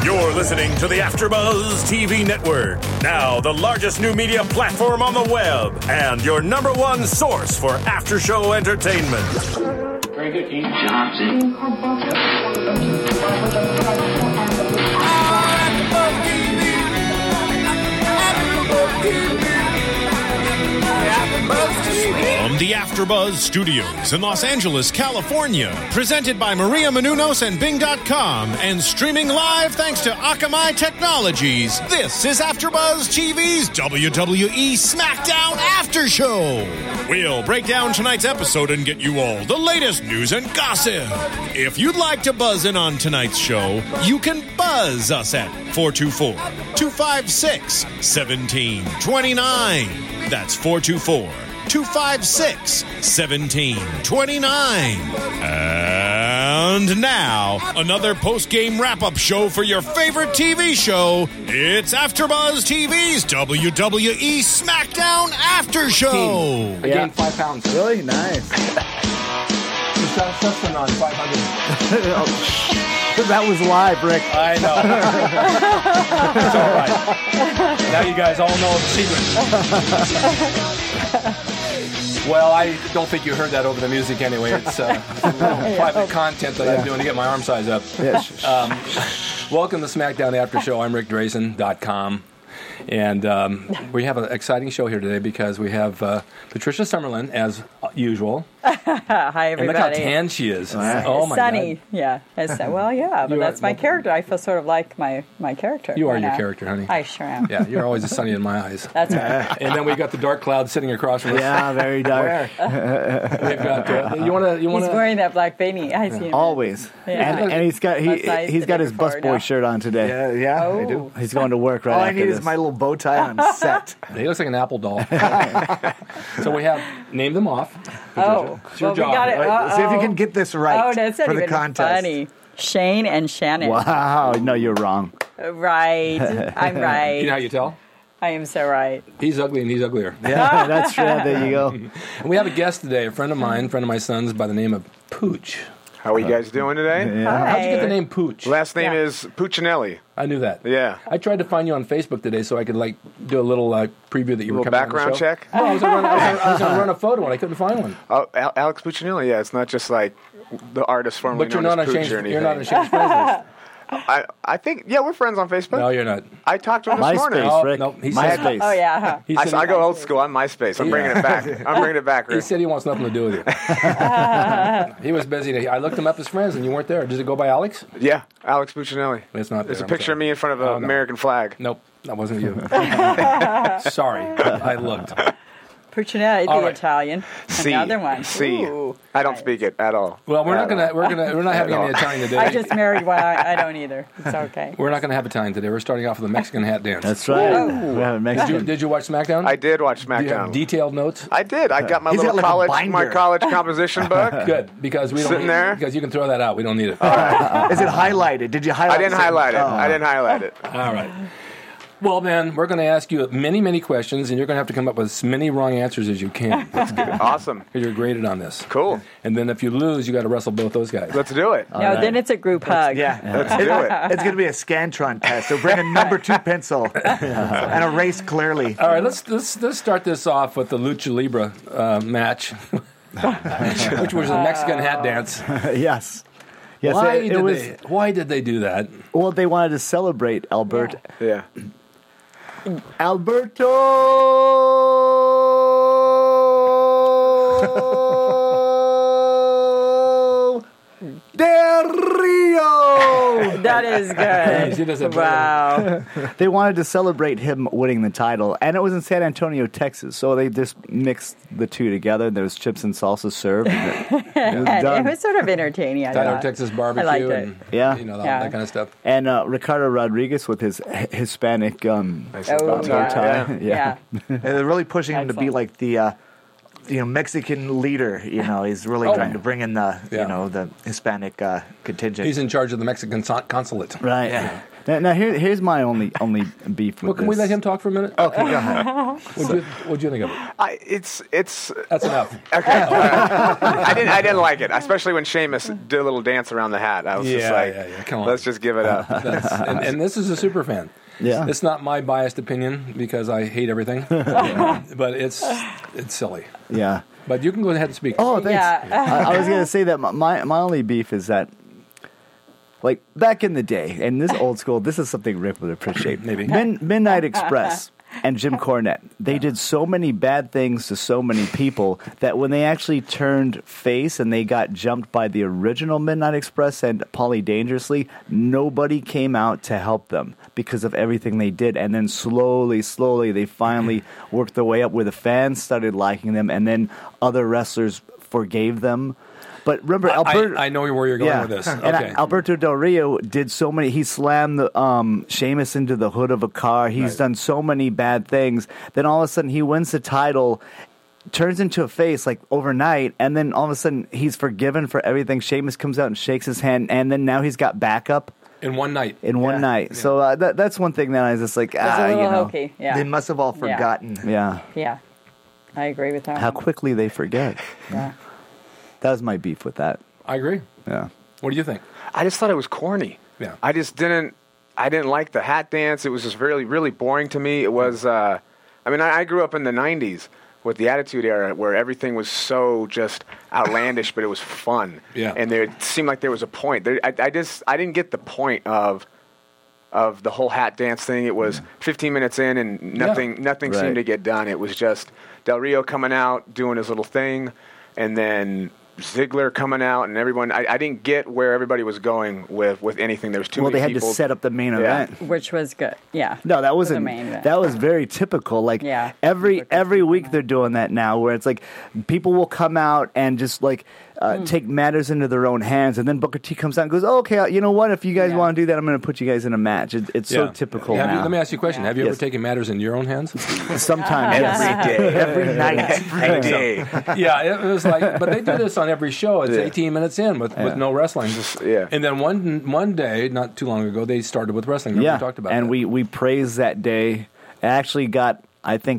You're listening to the AfterBuzz TV Network, now the largest new media platform on the web, and your number one source for after-show entertainment. Very good, Keith Johnson. From the AfterBuzz Studios in Los Angeles, California, presented by Maria Menounos and Bing.com, and streaming live thanks to Akamai Technologies, this is AfterBuzz TV's WWE SmackDown After Show. We'll break down tonight's episode and get you all the latest news and gossip. If you'd like to buzz in on tonight's show, you can buzz us at 424-256-1729. That's 424-256-1729. And now, another post-game wrap-up show for your favorite TV show. It's AfterBuzz TV's WWE SmackDown After Show. I gained 5 pounds. Really? Nice. Sussman on 500. That was live, Rick. I know. It's all right. Now you guys all know the secret. Well, I don't think you heard that over the music anyway. It's private content that I'm doing to get my arm size up. Welcome to SmackDown After Show. I'm RickDrayson.com. And we have an exciting show here today because we have Patricia Summerlin, as usual. Hi, everybody. And look how tan she is. Oh, my Sunny. God. Yeah. Well, yeah, but that's my character. I feel sort of like my character. You are your character, honey. I sure am. Yeah, you're always sunny in my eyes. That's right. And then we got the dark cloud sitting across from us. Yeah, very dark. We've got. You want to? He's wearing that black beanie. I see him. Always. Yeah. And he's got he's got his busboy shirt on today. Yeah, Oh. I do. He's going to work right All I after need this. is my little bow tie on set. He looks like an apple doll. So we have named them off. Oh, It's your well, job. we got it. See if you can get this right Oh, that's not for the even contest. funny. Shane and Shannon. Wow, no, you're wrong. Right. I'm right. You know how you tell? I am so right. He's ugly and he's uglier. Yeah, that's true. There you go. And we have a guest today, a friend of my son's by the name of Pooch. How are you guys doing today? Yeah. How'd you get the name Pooch? Last name Yeah. is Puccinelli. I knew that. Yeah. I tried to find you on Facebook today so I could do a little preview that you A were little coming on the background show. check. No, I was going to run a photo and I couldn't find one. Oh, Alex Puccinelli. Yeah, it's not just like the artist formerly But you're known not as on Pooch or anything. You're not on Shane's friends list. I think, yeah, we're friends on Facebook. No, you're not. I talked to him this morning. MySpace, Oh, Rick. no, he said- MySpace. Oh, yeah. He said I go old school. I'm MySpace. I'm bringing it back. I'm bringing it back, He Rick. said he wants nothing to do with you. He was busy. I looked him up as friends, and you weren't there. Does it go by Alex? Yeah, Alex Puccinelli. It's not There's there. a picture of me in front of an Oh, no. American flag. Nope, that wasn't you. Sorry, I looked. Puccinelli, All the right. Italian. C. Another one. C. Ooh. I don't speak it at all. Well, we're not At all. we're not having any Italian today. I just married one. I don't either. It's okay. We're not going to have Italian today. We're starting off with a Mexican hat dance. That's right. We have a Mexican. Did you watch SmackDown? I did watch Do you have SmackDown. detailed notes? I did. I got my He's little got like a my binder. college composition book. Good, because we don't Sitting need there? because you can throw that out. We don't need it. Is it highlighted? Did you highlight I didn't something? highlight it. Oh. I didn't highlight it. All right. Well, man, we're going to ask you many, many questions, and you're going to have to come up with as many wrong answers as you can. That's good. Awesome. Because you're graded on this. Cool. And then if you lose, you got to wrestle both those guys. Let's do it. No, then it's a group hug. Let's do it. It's going to be a Scantron test. So bring a number 2 pencil and erase clearly. All right, let's start this off with the Lucha Libre match, which was a Mexican hat dance. Yes. Yes, Why did they do that? Well, they wanted to celebrate Alberto. Yeah. Alberto Del Rio. That is She good. doesn't Wow. They wanted to celebrate him winning the title, and it was in San Antonio, Texas. So they just mixed the two together. There was chips and salsa served. And it was And done. it was sort of entertaining. I Tyler thought. Texas I barbecue liked it. and Yeah. that kind of stuff. And Ricardo Rodriguez with his Hispanic bow Oh, tie. yeah. And they're really pushing him to be Excellent. like the Mexican leader. He's really trying to bring in the Yeah. the Hispanic contingent. He's in charge of the Mexican consulate. Right. Now here's my only beef with Well, can we let him talk for a minute? Okay, go ahead. What'd you think of it? It's That's enough. okay. I didn't like it, especially when Sheamus did a little dance around the hat. I was just like, Come on. let's just give it up. And this is a super fan. Yeah. It's not my biased opinion because I hate everything, but it's silly. Yeah. But you can go ahead and speak. Oh, thanks. Yeah. I was gonna say that my only beef is that, like back in the day, and this old school, this is something Rick would appreciate. Maybe. Midnight Express and Jim Cornette, they did so many bad things to so many people that when they actually turned face and they got jumped by the original Midnight Express and Paulie Dangerously, nobody came out to help them because of everything they did. And then slowly, they finally worked their way up where the fans started liking them, and then other wrestlers forgave them. But remember, Alberto, I know where you're going with this. And Okay. Alberto Del Rio did so many. He slammed the Sheamus into the hood of a car. He's done so many bad things. Then all of a sudden, he wins the title, turns into a face like overnight, and then all of a sudden, he's forgiven for everything. Sheamus comes out and shakes his hand, and then now he's got backup In one night. in one night. So that's one thing that I was just like, It's a little hokey. They Yeah. must have all forgotten. yeah, Yeah. I agree with that. how quickly they forget. Yeah. That was my beef with that. I agree. Yeah. What do you think? I just thought it was corny. Yeah. I didn't like the hat dance. It was just really, really boring to me. It was, I grew up in the 90s with the Attitude Era where everything was so just outlandish, but it was fun. Yeah. And there it seemed like there was a point. I didn't get the point of the whole hat dance thing. It was 15 minutes in and nothing Right. seemed to get done. It was just Del Rio coming out, doing his little thing, and then Ziggler coming out, and everyone. I didn't get where everybody was going with anything. There was too Well, many they had people. to set up the main Yeah. event. Which was good. Yeah. No, that For the wasn't. main event. That was very typical. Like Yeah. every week they're doing that now, where it's like people will come out and just like take matters into their own hands, and then Booker T comes out and goes, oh, "Okay, you know what? If you guys Yeah. want to do that, I'm going to put you guys in a match." It's so typical Let now. me ask you a question. Have you ever Yes. taken matters in your own hands? Sometimes, yes. every day, Every night. every day. Yeah, it was like, but they do this on every show. It's 18 minutes in with no wrestling. yeah. And then one day, not too long ago, they started with wrestling. Remember Yeah, we talked about and that. we praised that day. It actually got, I think,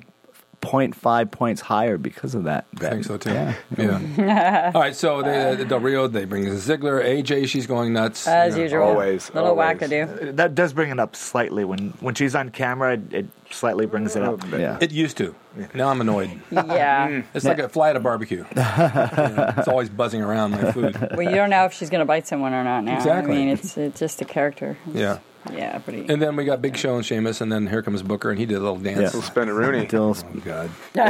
0.5 points higher because of that. I think so too. Yeah. All right, so the Del Rio, they bring Ziggler, AJ, she's going nuts. As You know. usual. always, Little always. wackadoo. That does bring it up slightly. When she's on camera, it slightly brings it up. Yeah. It used to. Now I'm annoyed. Yeah. It's like a fly at a barbecue. You know, it's always buzzing around my food. Well, you don't know if she's going to bite someone or not now. Exactly. I mean, it's just a character. Yeah. Yeah, pretty. And then we got Big Show and Sheamus, and then here comes Booker, and he did a little dance. Little Spin-a-Rooney. Still, Oh, God.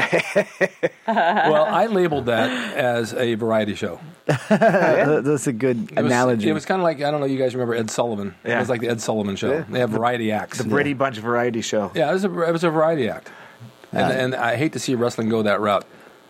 Well, I labeled that as a variety show. that's a good analogy. It was kind of like, I don't know, you guys remember Ed Sullivan. It was like the Ed Sullivan show. They have variety acts. The Brady Bunch variety show. Yeah, it was a variety act. And I hate to see wrestling go that route.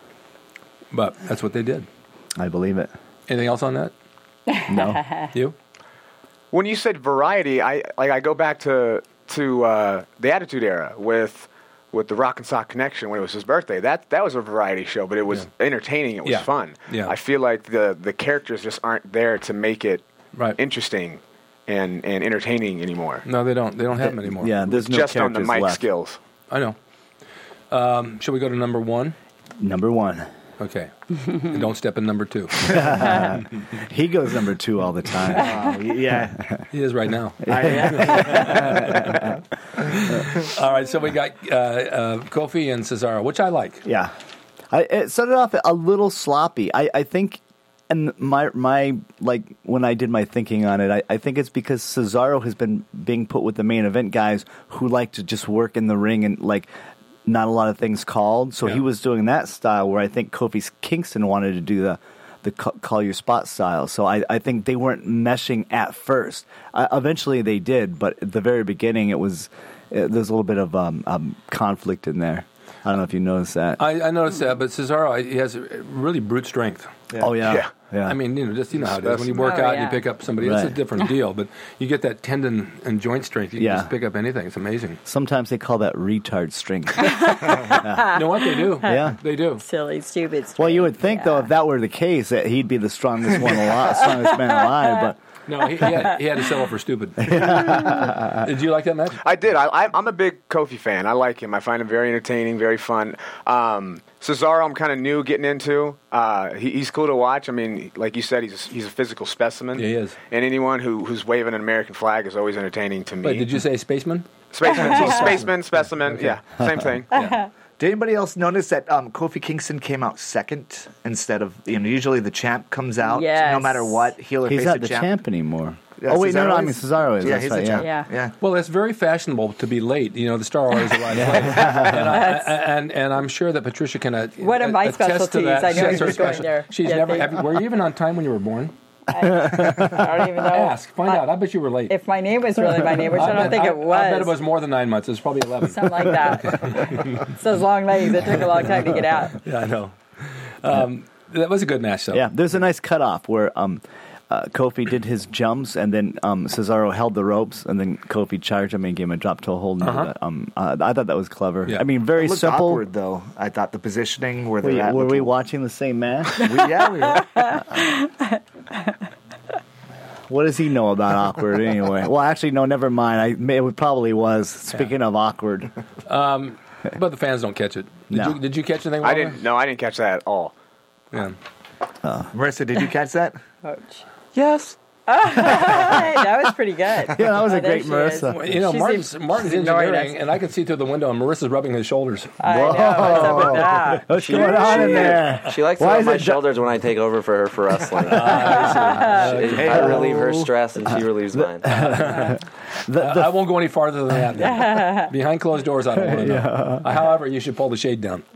But that's what they did. I believe it. Anything else on that? No. You? When you said variety, I go back to the Attitude Era with the Rock and Sock Connection when it was his birthday. That was a variety show, but it was entertaining. It was fun. Yeah. I feel like the characters just aren't there to make it interesting and entertaining anymore. No, they don't. They don't have them anymore. Yeah, there's no Just on the characters mic left. skills. I know. Shall we go to number one? Number one. Okay. And don't step in number two. He goes number 2 all the time. Oh, yeah. He is right now. All right, so we got Kofi and Cesaro, which I like. Yeah. It started off a little sloppy. I think, and my like when I did my thinking on it, I think it's because Cesaro has been being put with the main event guys who like to just work in the ring and like not a lot of things called. So he was doing that style where I think Kofi Kingston wanted to do the call your spot style. So I think they weren't meshing at first. Eventually they did, but at the very beginning there's a little bit of conflict in there. I don't know if you noticed that. I noticed that, but Cesaro, he has really brute strength. Oh yeah. Yeah. I mean, you know how it is. When you work out and you pick up somebody, it's a Right. different deal. But you get that tendon and joint strength. You can just pick up anything. It's amazing. Sometimes they call that retard strength. You know what? They do. Yeah. They do. Silly, stupid. Well, you would think though, if that were the case, that he'd be the strongest man alive. No, he had to settle for stupid. Did you like that match? I did. I'm a big Kofi fan. I like him. I find him very entertaining, very fun. Cesaro, I'm kind of new getting into. He's cool to watch. I mean, like you said, he's a physical specimen. Yeah, he is. And anyone who's waving an American flag is always entertaining to me. Wait, did you say spaceman? Spaceman, spaceman, specimen. Okay. Yeah, same thing. Yeah. Did anybody else notice that Kofi Kingston came out second instead of, usually the champ comes out no matter what, heel or face He's not the the champ anymore. Yeah, oh, wait, Cesaro no, I mean, Cesaro is. Yeah, That's he's right, the champ. Yeah. Well, it's very fashionable to be late. The star always arrives late. And I'm sure that Patricia can One of my attest to specialties. that. I know She's you're her going there. She's Yeah, never. Were you even on time when you were born? I don't even know. Ask. Find out. I bet you were late. If my name was really my name, which I don't think it was. I bet it was more than 9 months. It was probably 11. Something like that. So those long legs, it took a long time to get out. Yeah, I know. That was a good match, though. Yeah, there's a nice cutoff where Kofi did his jumps, and then Cesaro held the ropes, and then Kofi charged him and gave him a drop toe hold. I thought that was clever. Yeah. I mean, very It looked simple. awkward, though. I thought the positioning where they're at. Were looked- we watching the same match? Yeah, we were. What does he know about awkward anyway? Well, actually, no, never mind. It probably was. Speaking of awkward. But the fans don't catch it. Did you catch anything? I Walter? didn't. No, I didn't catch that at all. Yeah. Marissa, did you catch that? Ouch. Yes. That was pretty good. Yeah, that was a there great she is. Marissa. Martin's ignoring engineering, us. and I can see through the window, and Marissa's rubbing his shoulders. I know. What's up with that? What's going on in there? She likes to Why rub is my it shoulders when I take over for her for wrestling. I relieve her stress and she relieves mine. I won't go any farther than that. Behind closed doors, I don't want to know. However, you should pull the shade down.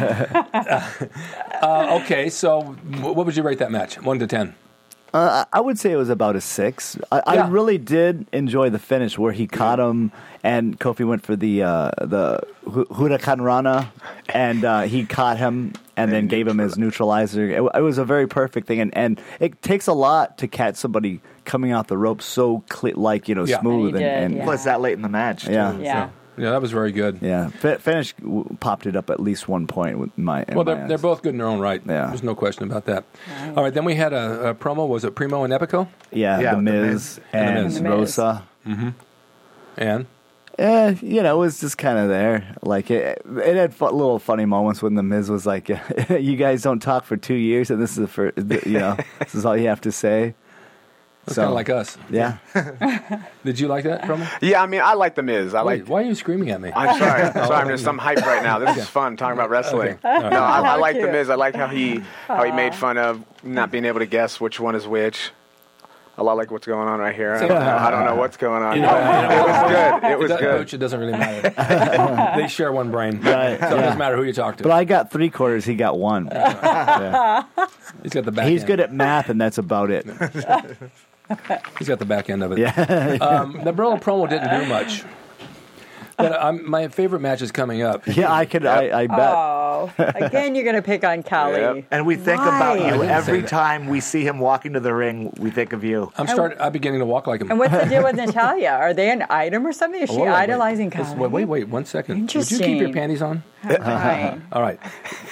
Okay, so what would you rate that match? 1 to 10? I would say it was about a 6. I really did enjoy the finish where he caught him, and Kofi went for the Huracan Rana, and he caught him and then gave him his neutralizer. It was a very perfect thing, and it takes a lot to catch somebody coming off the rope so smooth and Plus that late in the match. Too. Yeah. Yeah, that was very good. Yeah, finish popped it up at least 1 point with my. They're both good in their own right. Yeah. There's no question about that. All right, then we had a promo. Was it Primo and Epico? Yeah, The Miz and The Miz. Rosa. Mm-hmm. And? It was just kind of there. Like it had little funny moments when the Miz was like, "You guys don't talk for 2 years, and this is this is all you have to say." That's kind of like us. Yeah. Did you like that promo? Yeah, I mean, I like The Miz. Why are you screaming at me? I'm sorry. I'm hyped right now. This is fun talking about wrestling. Okay. No, I like The Cute. Miz. I like how he made fun of not being able to guess which one is which. A lot like what's going on right here. I don't know what's going on. It was good. It was good. Coach, it doesn't really matter. They share one brain. Right, So it doesn't matter who you talk to. But I got 3/4. He got 1. Yeah. He's got the back He's end. good at math, and that's about it. He's got the back end of it. Yeah. The Brillo promo didn't do much. But my favorite match is coming up. Yeah, I could. I bet. Oh, again, you're going to pick on Kelly. Yep. And we think Why? about I you didn't every say that. time we see him walk into the ring. We think of you. I'm beginning to walk like him. And what's the deal with Natalia? Are they an item or something? Is she Wait, idolizing Just Kelly? Wait, 1 second. Would you keep Interesting. your panties on? Fine. All right.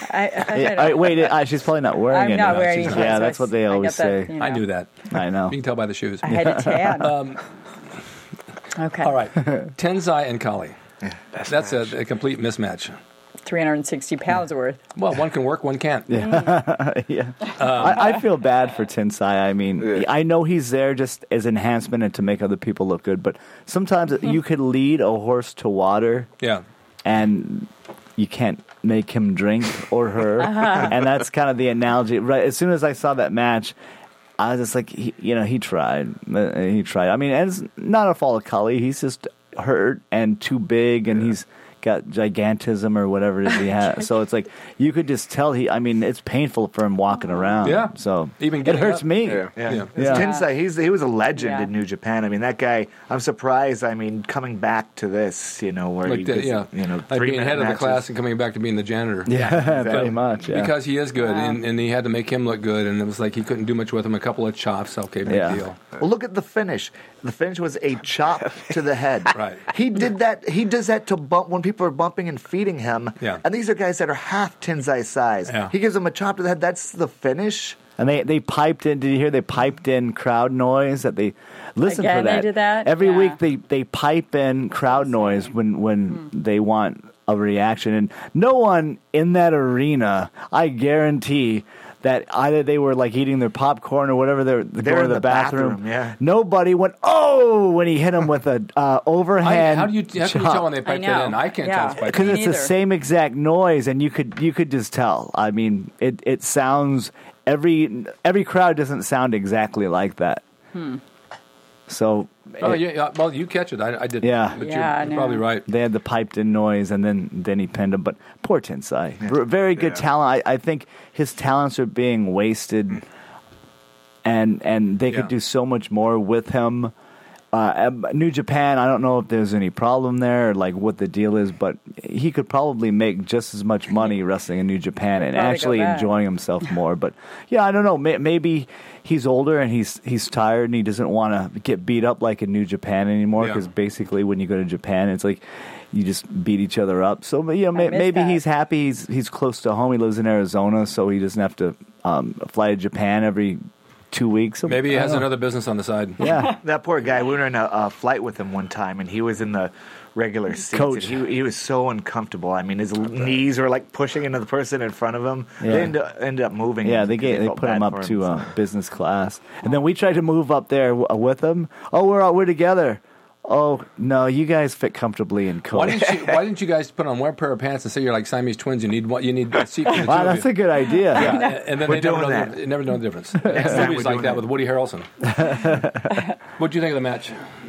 I She's probably not wearing I'm any. not wearing any. Yeah, that's what they always say. I knew that. I know. You can tell by the shoes. I had a tan. Okay. All right. Tenzai and Kali. That's a complete mismatch. 360 pounds worth. Well, one can work, one can't. Yeah. I feel bad for Tensai. I mean, I know he's there just as enhancement and to make other people look good, but sometimes you could lead a horse to water. Yeah. And you can't make him drink or her. And that's kind of the analogy. Right. As soon as I saw that match, I was just like, he tried. He tried. I mean, and it's not a fault of Kali. He's just hurt and too big, and he's got gigantism or whatever it is he has. So it's like you could just tell it's painful for him walking around. Yeah. So Even it getting hurts up. me. Yeah. Yeah. Tensai, he was a legend Yeah. in New Japan. I mean, that guy. I'm surprised. coming back to this, where Like he that, does, yeah. 3 Like being head of the matches. class and coming back to being the janitor. Yeah, pretty much. Yeah. Because he is good, and he had to make him look good, and it was like he couldn't do much with him. A couple of chops, okay, big deal. Well, look at the finish. The finish was a chop to the head. Right. He did that. He does that to bump when people are bumping and feeding him. Yeah. And these are guys that are half Tensai size. Yeah. He gives them a chop to the head. That's the finish. And they piped in. Did you hear? They piped in crowd noise. That they listen Again, for that. they did that? Every Yeah. week. They pipe in crowd noise when they want a reaction. And no one in that arena, I guarantee, that either they were like eating their popcorn or whatever, they're going to the bathroom. Yeah. Nobody went, oh, when he hit him with a overhand. How can you tell when they piped it in? I can't tell if because it's the same exact noise, and you could just tell. I mean, it sounds every crowd doesn't sound exactly like that. So. Well, you catch it. I didn't. Yeah. But you're probably right. They had the piped-in noise, and then he pinned him. But poor Tensai. Very good talent. I think his talents are being wasted, and they could do so much more with him. New Japan, I don't know if there's any problem there, or like what the deal is, but he could probably make just as much money wrestling in New Japan and actually enjoying himself more. But yeah, I don't know. Maybe he's older and he's tired and he doesn't want to get beat up like in New Japan anymore. Because basically, when you go to Japan, it's like you just beat each other up. So maybe he's happy. He's close to home. He lives in Arizona, so he doesn't have to fly to Japan every 2 weeks. Maybe he has another business on the side. Yeah. That poor guy. We were in a flight with him one time, and he was in the regular seats. Coach. And he was so uncomfortable. I mean, his knees were like pushing into the person in front of him. Yeah. They ended up moving. Yeah, him they felt put him bad up for to business class, and then we tried to move up there with him. Oh, we're together. Oh no, you guys fit comfortably in coach. Why didn't you guys put on one pair of pants and say you're like Siamese twins? You need a seat for the two Wow, of that's you. a good idea. Yeah, and then We're they doing that. never know the difference. Movies like that with Woody Harrelson. What do you think of the match?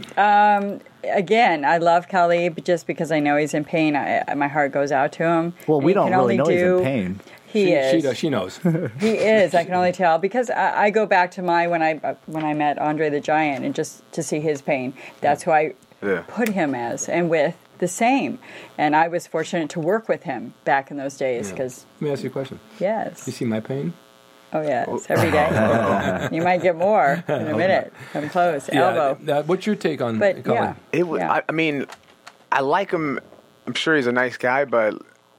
Again, I love Khalib just because I know he's in pain. My heart goes out to him. Well, we And don't really know he's in pain. He is. She knows. He is. I can only tell because I go back to when I met Andre the Giant and just to see his pain. That's who I put him as and with the same. And I was fortunate to work with him back in those days because. Let me ask you a question. Yes. You see my pain? Oh yes, every day. You might get more in a minute. Come close, elbow. What's your take on But Colin? yeah. I mean, I like him. I'm sure he's a nice guy, but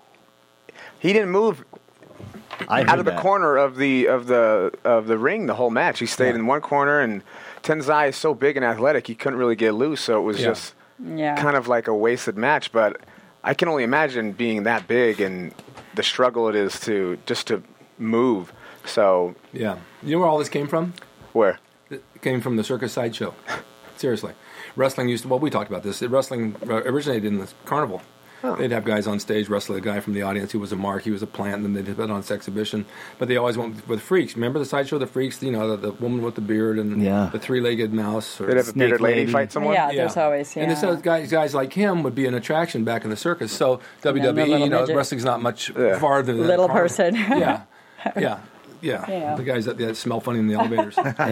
he didn't move out of the corner of the ring the whole match. He stayed in one corner, and Tensai is so big and athletic, he couldn't really get loose. So it was just kind of like a wasted match. But I can only imagine being that big and the struggle it is to move. So Yeah. You know where all this came from? where? It came from the Circus Sideshow. Seriously. Wrestling we talked about this. Wrestling originated in the carnival. They'd have guys on stage wrestle a guy from the audience who was a mark, he was a plant, and then they'd put it on its exhibition. But they always went with freaks. Remember the Sideshow, the freaks, the woman with the beard and the three-legged mouse? Or They'd have a bearded lady fight someone? Yeah, there's always, And so guys like him would be an attraction back in the circus. So WWE, wrestling's not much farther than little that person. Yeah. The guys that smell funny in the elevators.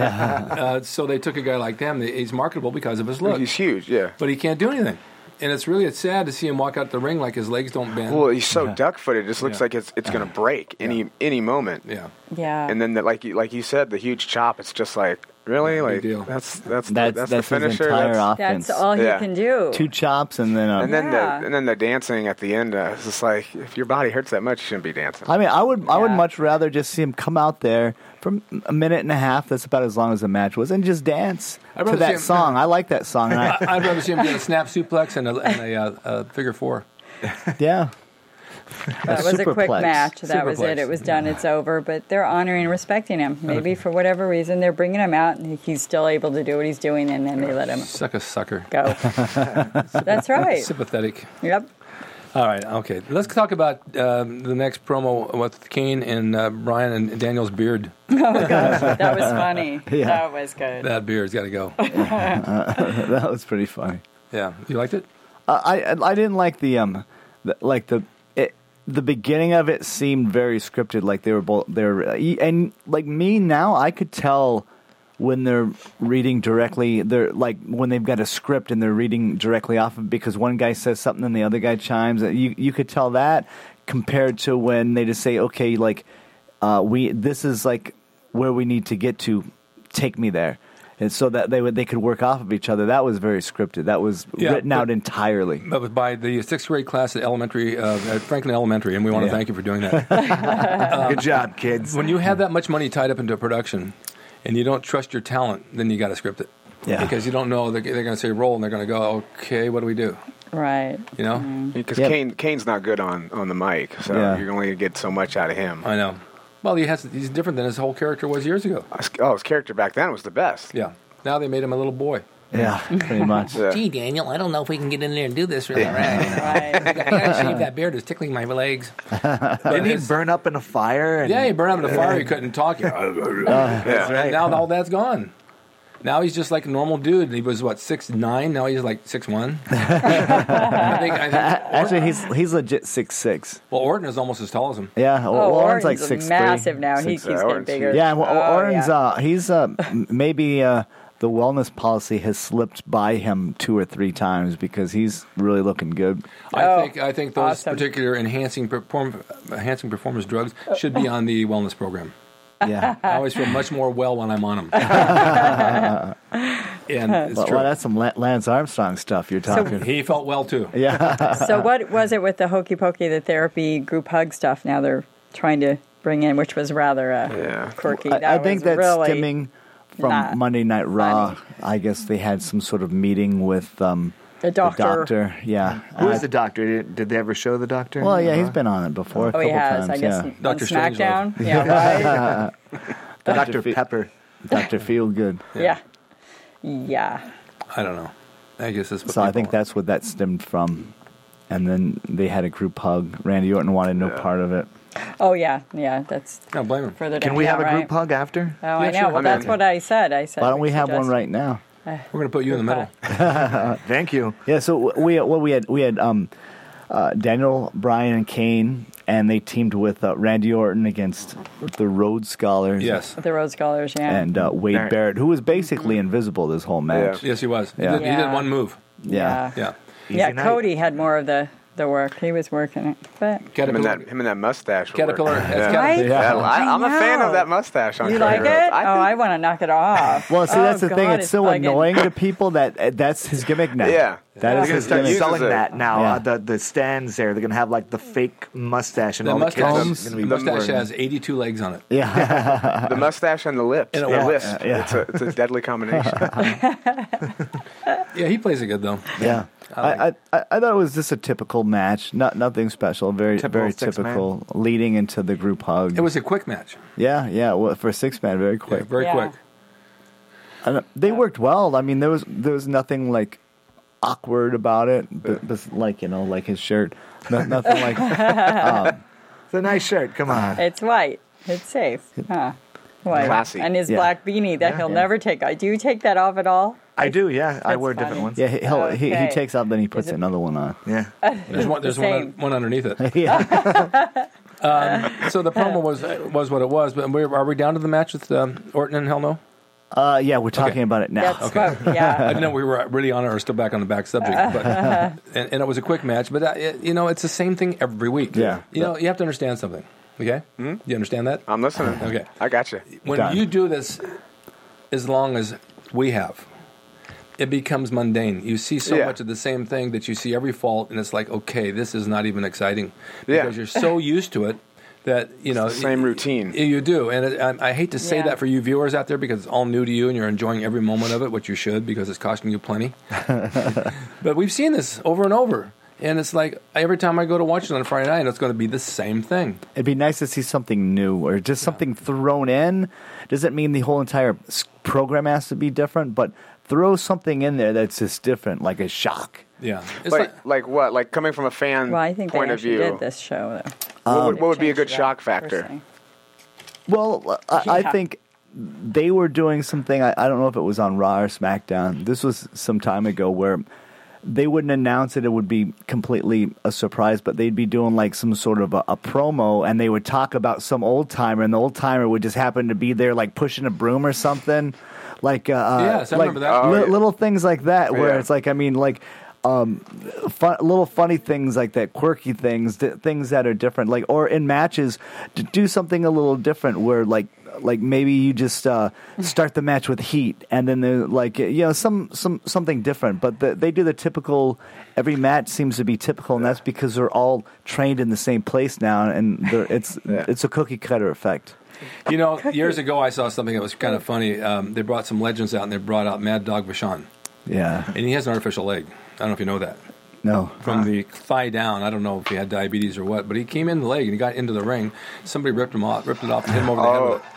So they took a guy like them. He's marketable because of his look. He's huge, But he can't do anything. And it's sad to see him walk out the ring like his legs don't bend. Well, he's so duck-footed. It just looks like it's going to break any moment. Yeah. Yeah. And then, like you said, the huge chop. It's just like, really, like deal. that's That's the his finisher. entire offense. That's all he can do. 2 chops and then And then the dancing at the end. It's just like, if your body hurts that much, you shouldn't be dancing. I mean, I would much rather just see him come out there for a minute and a half. That's about as long as the match was, and just dance to that song. I like that song. And I'd rather see him do a snap suplex and a figure four. Yeah. That was a quick superplex. match. That was Superplex. it. It was done. It's over. But they're honoring and respecting him. Maybe for whatever reason, they're bringing him out, and he's still able to do what he's doing, and then they let him Suck a sucker. go. That's right. Sympathetic. Yep. All right, okay. Let's talk about the next promo with Kane and Brian and Daniel's beard. Oh, gosh. That was funny. Yeah. That was good. That beard's got to go. That was pretty funny. Yeah. You liked it? I didn't like the beginning of it seemed very scripted. Like they were both there, and like me now, I could tell when they're reading directly. They're like when they've got a script and they're reading directly off of, because one guy says something and the other guy chimes. You could tell that compared to when they just say, okay, like this is like where we need to get to. Take me there. and so that they could work off of each other. That was very scripted. That was written out entirely. But by the 6th grade class at Franklin Elementary, and we want to thank you for doing that. Good job, kids. When you have that much money tied up into a production, and you don't trust your talent, then you got to script it. Yeah. Because you don't know they're going to say roll, and they're going to go, okay, what do we do? Right. You know? Because Kane's not good on the mic, so you're only going to get so much out of him. I know. Well, he's different than his whole character was years ago. His character back then was the best. Yeah. Now they made him a little boy. Yeah, pretty much. Yeah. Gee, Daniel, I don't know if we can get in there and do this really right. Right. I gotta shave that beard. It's tickling my legs. Didn't he burn up in a fire? And, Yeah, he burned up in a fire. He couldn't talk. That's right. Now all that's gone. Now he's just like a normal dude. He was 6'9". Now he's like 6'1". I think Actually, he's legit 6'6". Well, Orton is almost as tall as him. Yeah, Orton's like 6'3". massive now. He keeps getting bigger. Yeah, Orton's he's maybe the wellness policy has slipped by him 2 or 3 times because he's really looking good. I think those awesome. particular enhancing performance drugs should be on the wellness program. Yeah. I always feel much more well when I'm on them. And it's Well, true. that's some Lance Armstrong stuff you're talking. He felt well too. Yeah. So what was it with the Hokey Pokey, the therapy group hug stuff now they're trying to bring in, which was rather quirky. I think that's really stemming from Monday Night Raw. I guess they had some sort of meeting with the doctor. Yeah. Who is the doctor? Did they ever show the doctor? Well, yeah, he's been on it before a couple he has. times. I guess yeah. on Dr. SmackDown. Yeah, right. Dr. Pepper. Dr. Feelgood. Yeah. Yeah. I don't know. I guess that's what So I people think want. that's what that stemmed from. And then they had a group hug. Randy Orton wanted no part of it. Oh yeah, yeah. That's I don't blame him. further down. Can we have a right. group hug after? Oh, I know. sure. Well, that's what I said. Why don't we have one suggest- right now? We're going to put you in the middle. Thank you. Yeah. So we had Daniel, Bryan, and Kane, and they teamed with Randy Orton against the Rhodes Scholars. Yes. The Rhodes Scholars, yeah. And Wade Barrett, who was basically invisible this whole match. Yes, he was. Yeah. He did one move. Yeah. Yeah. Yeah, Easy night. Cody had more of the work. He was working it. But Him and that mustache. would work. Caterpillar. Right? Yeah, I'm a fan know. of that mustache on You Cody like Rhodes. it? I I want to knock it off. Well, see, that's the thing. God, It's so bugging. annoying to people that that's his gimmick now. Yeah. That is They're going to his start gimmick. selling it. that now. Yeah. The stands there, they're going to have like the fake mustache and The all the kids mustache, are the gonna be mustache wearing- has 82 legs on it. Yeah. The mustache and the lips. And a the lisp. lisp. It's a deadly combination. Yeah, he plays it good though. Yeah. I thought it was just a typical match. Nothing special. Very Typical typical. Leading into the group hug. It was a quick match. Yeah. Well, for a 6-man, very quick. Yeah, very Yeah. quick. And they worked well. I mean, there was nothing like awkward about it, but like like his shirt. Nothing like. It's a nice shirt. Come on. It's white. It's safe. Huh. White. Classy. And his Yeah. black beanie that he'll never take off. Do you take that off at all? I do, yeah. I That's wear funny. different ones. Yeah, he Okay. takes out, then he puts Is it- another one on. Yeah. There's one Same. one underneath it. Yeah. So the promo was what it was. But are we down to the match with Orton and Hell No? Yeah, we're talking Okay. about it now. That's what, I yeah. didn't know we were really on it or still back on the back subject. But and it was a quick match. But it's the same thing every week. Yeah. You have to understand something. Okay. You understand that? I'm listening. Okay. I got you. When Done. you do this as long as we have, it becomes mundane. You see so Yeah. much of the same thing that you see every fall, and it's like, okay, this is not even exciting. Yeah. Because you're so used to it that, the same routine. You do. And I hate to say Yeah. that for you viewers out there because it's all new to you and you're enjoying every moment of it, which you should because it's costing you plenty. But we've seen this over and over. And it's like every time I go to watch it on a Friday night, it's going to be the same thing. It'd be nice to see something new or just something thrown in. Doesn't mean the whole entire program has to be different, but throw something in there that's just different, like a shock. Yeah. It's Like what? Like coming from a fan Well, I think they point of actually view. did this show, though. What would be a good Changed it shock up, factor? per se. Well, I Yeah. think they were doing something, I don't know if it was on Raw or SmackDown. This was some time ago where they wouldn't announce it. It would be completely a surprise, but they'd be doing like some sort of a promo, and they would talk about some old timer, and the old timer would just happen to be there, like pushing a broom or something. Like, Yes, I like remember that. Oh, yeah. little things like that, where Yeah. it's like, I mean, like, little funny things like that, quirky things, things that are different, like, or in matches, to do something a little different where like maybe you just start the match with heat and then they're like, something different, but they do the typical. Every match seems to be typical, and that's because they're all trained in the same place now, and it's a cookie cutter effect. Years ago I saw something that was kind of funny. They brought some legends out, and they brought out Mad Dog Vachon. Yeah. And he has an artificial leg. I don't know if you know that. No. From the thigh down. I don't know if he had diabetes or what, but he came in the leg and he got into the ring. Somebody ripped it off and hit him over the head with it.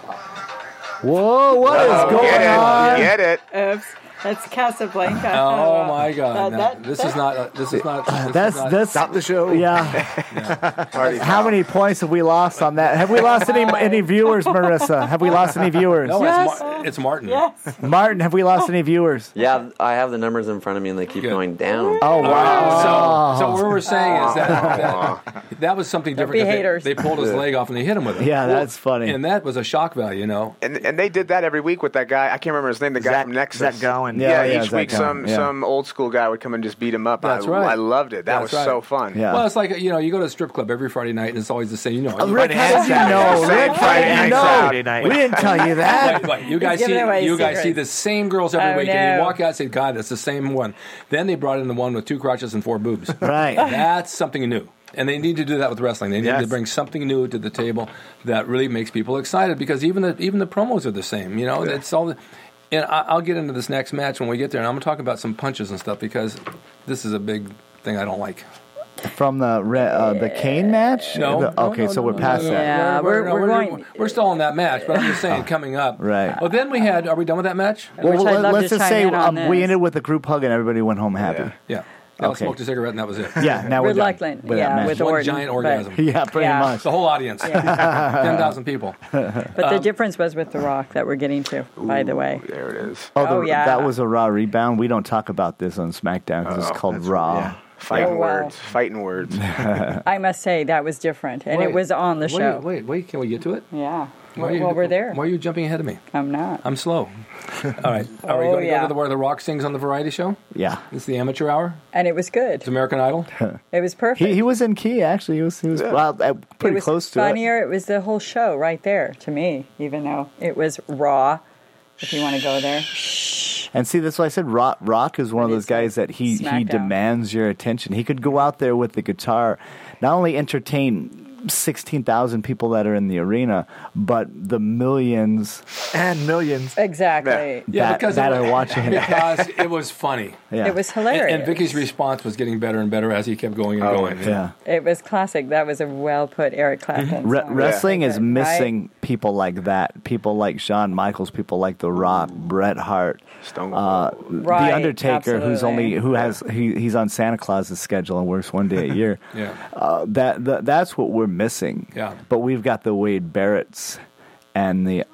Whoa, what is going on? Get it. Oops. That's Casablanca. Oh my God! This is not. That's stop the show. Yeah. How many points have we lost on that? Have we lost any viewers, Marissa? Have we lost any viewers? No, yes. It's Martin. Yes. Martin, have we lost any viewers? Yeah, I have the numbers in front of me, and they keep going down. Oh wow! So what we're saying is that was something different. They pulled his leg off and they hit him with it. Yeah, that's funny. And that was a shock value, And they did that every week with that guy. I can't remember his name. The guy from Nexus. Zach Gowen. Each week some old school guy would come and just beat him up. That's right. I loved it. That was so fun. Yeah. Well, it's like you go to a strip club every Friday night and it's always the same. Rick, how did you know? Rick, how did you know? We didn't tell you that. Wait, you guys see the same girls every week, and you walk out and say, "God, that's the same one." Then they brought in the one with 2 crotches and 4 boobs. Right. That's something new. And they need to do that with wrestling. They need to bring something new to the table that really makes people excited, because even the promos are the same. It's all. And I'll get into this next match when we get there, and I'm going to talk about some punches and stuff, because this is a big thing I don't like. From the Kane match? No. So we're past that. Yeah, we're still in that match, but I'm just saying coming up. Right. Well, then we had. Are we done with that match? Well, let's just say we ended with a group hug and everybody went home happy. Yeah. I smoked a cigarette and that was it. Yeah, now we're done. Reluctant. With one Orton, giant orgasm. Yeah, pretty much. The whole audience. 10,000 people. But the difference was with The Rock that we're getting to, by the way. There it is. That was a Raw rebound. We don't talk about this on SmackDown because it's called Raw. Yeah. Fighting words. I must say that was different, and it was on the show. Wait, can we get to it? Yeah. We're there. Why are you jumping ahead of me? I'm not. I'm slow. All right. Are we going to go to where The Rock sings on the variety show? Yeah. It's the amateur hour? And it was good. It's American Idol? It was perfect. He was in key, actually. He was pretty close to it. Funnier. It was the whole show right there to me, even though it was Raw, if you want to go there. And see, that's why I said Rock is one of those guys that he demands your attention. He could go out there with the guitar, not only entertain 16,000 people that are in the arena, but the millions and millions exactly because that are watching it. Because it was funny. Yeah. It was hilarious. And Vicky's response was getting better and better as he kept going and going. Yeah. It was classic. That was a well put Eric Clapton song. Wrestling is missing people like that. People like Shawn Michaels, people like The Rock, Bret Hart, The Undertaker, he's on Santa Claus's schedule and works one day a year. That's what we're missing. Yeah. But we've got the Wade Barretts and the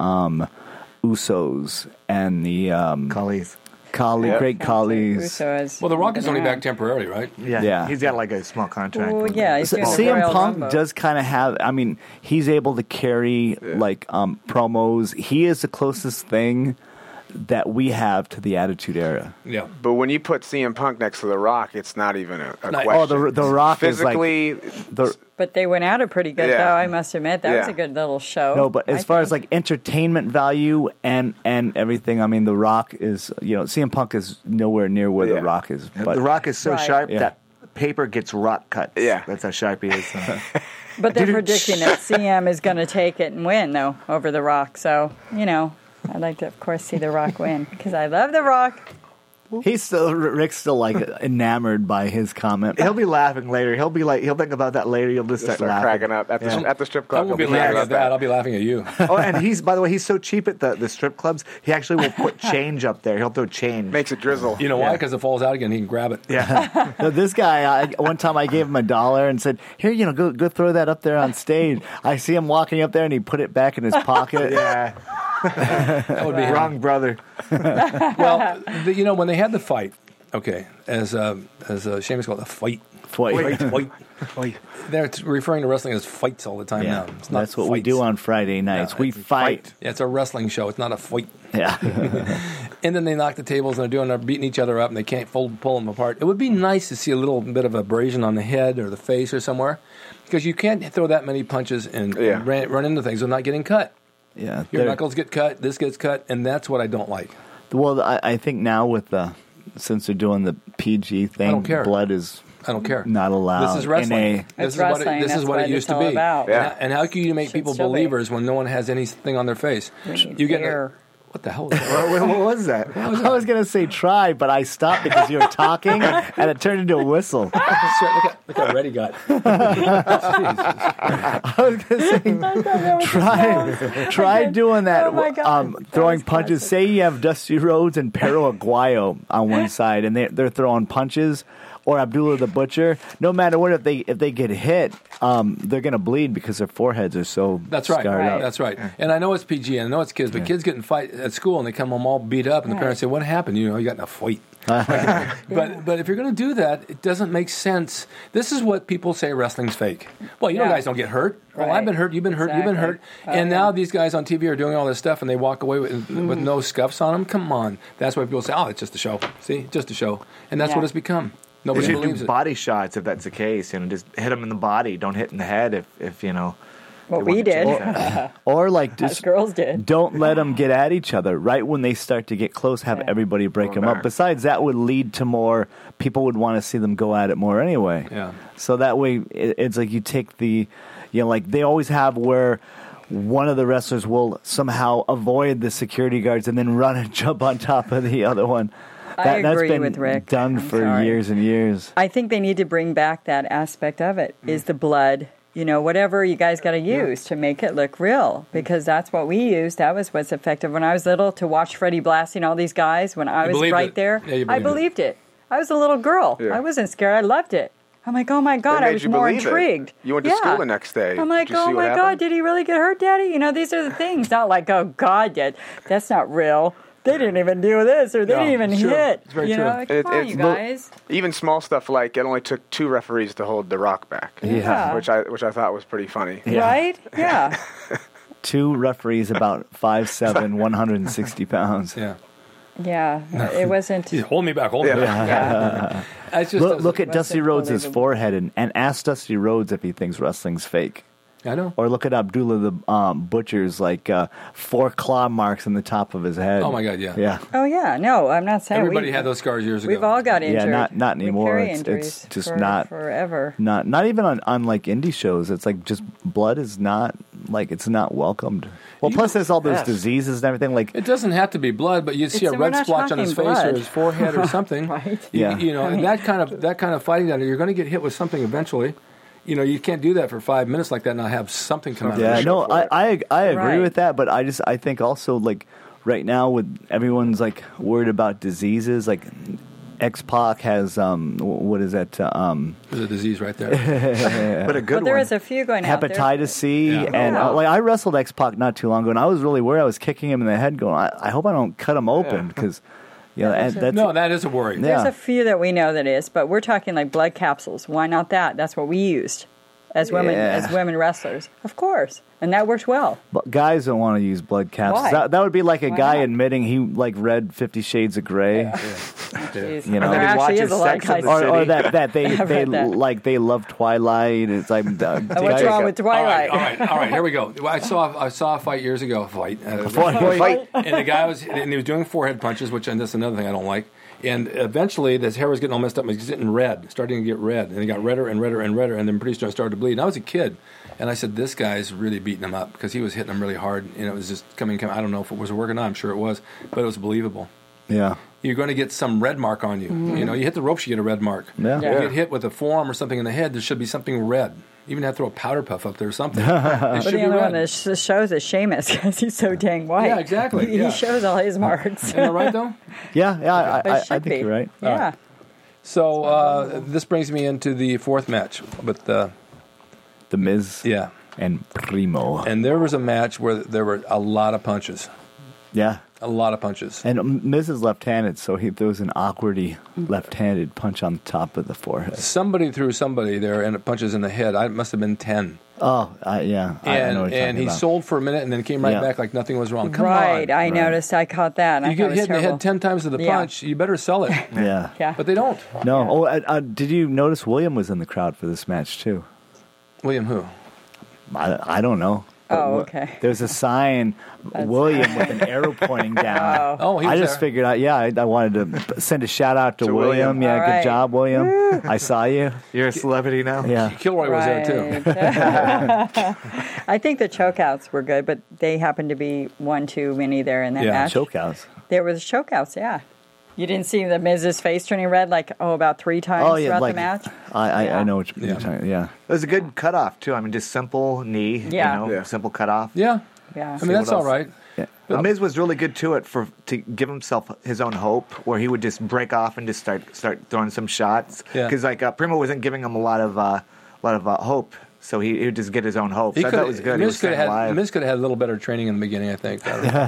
Usos and the Khali's. Great Khali's. Well, The Rock is only back temporarily, right? Yeah. He's got like a small contract. Well, he's doing CM Punk does kind of have. I mean, he's able to carry promos. He is the closest thing that we have to the Attitude Era. Yeah. But when you put CM Punk next to The Rock, it's not even a question. Oh, the Rock physically, is like but they went at it pretty good, though. I must admit that was a good little show. No, but as far as like entertainment value and everything, I mean, The Rock is CM Punk is nowhere near where The Rock is. But The Rock is so sharp that paper gets rock cuts. Yeah, that's how sharp he is. But they're predicting that CM is going to take it and win, though, over The Rock. So I'd like to, of course, see The Rock win because I love The Rock. Rick's still like enamored by his comment. He'll be laughing later. He'll think about that later. You'll just start laughing. Cracking up at the strip club. I won't be laughing at that. I'll be laughing at you. And by the way, he's so cheap at the strip clubs. He actually will put change up there. He'll throw change. Makes it drizzle. You know why? Because it falls out again. He can grab it. Yeah. This guy, one time I gave him $1 and said, "Here, go throw that up there on stage." I see him walking up there and he put it back in his pocket. Yeah. That would be wrong, brother. Well, when they had the fight, as Sheamus called it, fight. They're referring to wrestling as fights all the time now. It's not That's what we do on Friday nights. We fight. Yeah, it's a wrestling show. It's not a fight. Yeah. And then they knock the tables and they're beating each other up and they can't pull them apart. It would be nice to see a little bit of abrasion on the head or the face or somewhere, because you can't throw that many punches and run into things without getting cut. Yeah, your knuckles get cut, this gets cut, and that's what I don't like. Well, I think now with since they're doing the PG thing, I don't care. Blood is I don't care. Not allowed. This is wrestling. This is what it used to be. Yeah. And how can you make people believers when no one has anything on their face? You get what the hell was that? What was that? I was going to say try, but I stopped because you were talking, and it turned into a whistle. Look how red he got. I was going to say, try doing that, throwing punches. Say you have Dusty Rhodes and Perro Aguayo on one side, and they're throwing punches, or Abdullah the Butcher. No matter what, if they get hit, they're going to bleed because their foreheads are so scarred up. That's right. And I know it's PG, and I know it's kids, but kids get in fight at school, and they come home all beat up, and the parents say, "What happened? You got in a fight." But if you're going to do that, it doesn't make sense. This is what people say wrestling's fake. Well, guys don't get hurt. Well, I've been hurt. You've been hurt. You've been hurt. And now these guys on TV are doing all this stuff, and they walk away with no scuffs on them. Come on. That's why people say, "Oh, it's just a show." See, just a show, and that's what it's become. Nobody believes believes do it. Body shots if that's the case. Just hit them in the body. Don't hit in the head if what we did. Or like just as girls did. Don't let them get at each other. Right when they start to get close, have everybody break them up. Besides, that would lead to more people would want to see them go at it more anyway. Yeah. So that way, it's like you take like they always have where one of the wrestlers will somehow avoid the security guards and then run and jump on top of the other one. I agree that's been with Rick. Done for years and years. I think they need to bring back that aspect of it. Is the blood, whatever you guys got to use to make it look real, because that's what we used. That was what's effective when I was little, to watch Freddie blasting all these guys when I was right there. Yeah, I believed it. I was a little girl. Yeah. I wasn't scared. I loved it. I'm like, oh my God, I was more intrigued. You went to school the next day. I'm like, oh my God, did he really get hurt, Daddy? These are the things. Not like, oh God, Dad, that's not real. They didn't even do this, or they didn't even hit. It's very true. Come on, you guys. Even small stuff like it only took 2 referees to hold The Rock back. Yeah. Which I thought was pretty funny. Yeah. Right? Yeah. 2 referees about 5'7", 160 pounds. Yeah. Yeah. It wasn't. Hold me back. Hold me back. Yeah. Look at Dusty Rhodes' forehead and ask Dusty Rhodes if he thinks wrestling's fake. I know. Or look at Abdullah the Butcher's 4 claw marks on the top of his head. Oh my God, yeah. Yeah. Oh yeah, no, I'm not saying everybody had those scars years ago. We've all got injured. Yeah, not anymore. We carry It's just not forever. Not even on like indie shows. It's like just blood is not it's not welcomed. Well, plus there's all those diseases and everything. Like it doesn't have to be blood, but you see a red splotch on his face or his forehead or something. Right. And that kind of fighting down there, you're going to get hit with something eventually. You can't do that for 5 minutes like that and not have something come out. Yeah, no, I agree with that, but I think also right now with everyone's worried about diseases, X-Pac has what is that? There's a disease right there, but a good one. There is a few going out there. Hepatitis C, and I wrestled X-Pac not too long ago, and I was really worried. I was kicking him in the head, going, I hope I don't cut him open because. That is a worry. There's a few that we know that is, but we're talking like blood capsules. Why not that? That's what we used as women wrestlers, of course, and that worked well. But guys don't want to use blood capsules. That would be like a guy admitting he read 50 Shades of Grey. There actually is a lot of guys, or that they love Twilight. It's like what's wrong with Twilight? All right. Here we go. I saw a fight years ago. Fight. And the guy was doing forehead punches, which and that's another thing I don't like. And eventually, his hair was getting all messed up. He was getting red, starting to get red. And he got redder and redder and redder. And then pretty soon it started to bleed. And I was a kid. And I said, this guy's really beating him up because he was hitting him really hard. And it was just coming. I don't know if it was working or not. I'm sure it was. But it was believable. Yeah. You're going to get some red mark on you. Mm-hmm. You hit the ropes, you get a red mark. Yeah. You get hit with a forearm or something in the head, there should be something red. You even have to throw a powder puff up there or something. It should be red. One that shows is Sheamus because he's so dang white. Yeah, exactly. He shows all his marks. Am I right, though? Yeah, I think you're right. Yeah. Right. So this brings me into the 4th match with The Miz and Primo. And there was a match where there were a lot of punches. Yeah. A lot of punches. And Miz is left-handed, so there was an awkwardy left-handed punch on the top of the forehead. Somebody threw somebody there and it punches in the head. It must have been 10. Oh, yeah. I know what you're and he talking about. sold for a minute and then came right back like nothing was wrong. Come right, on. I noticed. I caught that. And You I get hit in the head 10 times with a punch, you better sell it. Yeah. Yeah. But they don't. No. Oh, did you notice William was in the crowd for this match, too? William who? I don't know. Oh, okay. There's a sign, William, with an arrow pointing down. Oh, he was I just there. figured out, I wanted to send a shout out to William. Yeah, All good right. job, William. I saw you. You're a celebrity now. Yeah. Kilroy was there too. I think the chokeouts were good, but they happened to be one too many there in that match. Chokeouts. There was chokeouts, yeah. You didn't see the Miz's face turning red about 3 times throughout the match? I know what you're talking. Yeah. It was a good cutoff too. I mean, just simple knee. Yeah. Simple cutoff. Yeah. Yeah. I mean, that's all right. Yeah. The Miz was really good to it to give himself his own hope, where he would just break off and just start throwing some shots. Yeah. Because Primo wasn't giving him a lot of hope, so he would just get his own hope. So I thought it was good. Miz could have had a little better training in the beginning, I think.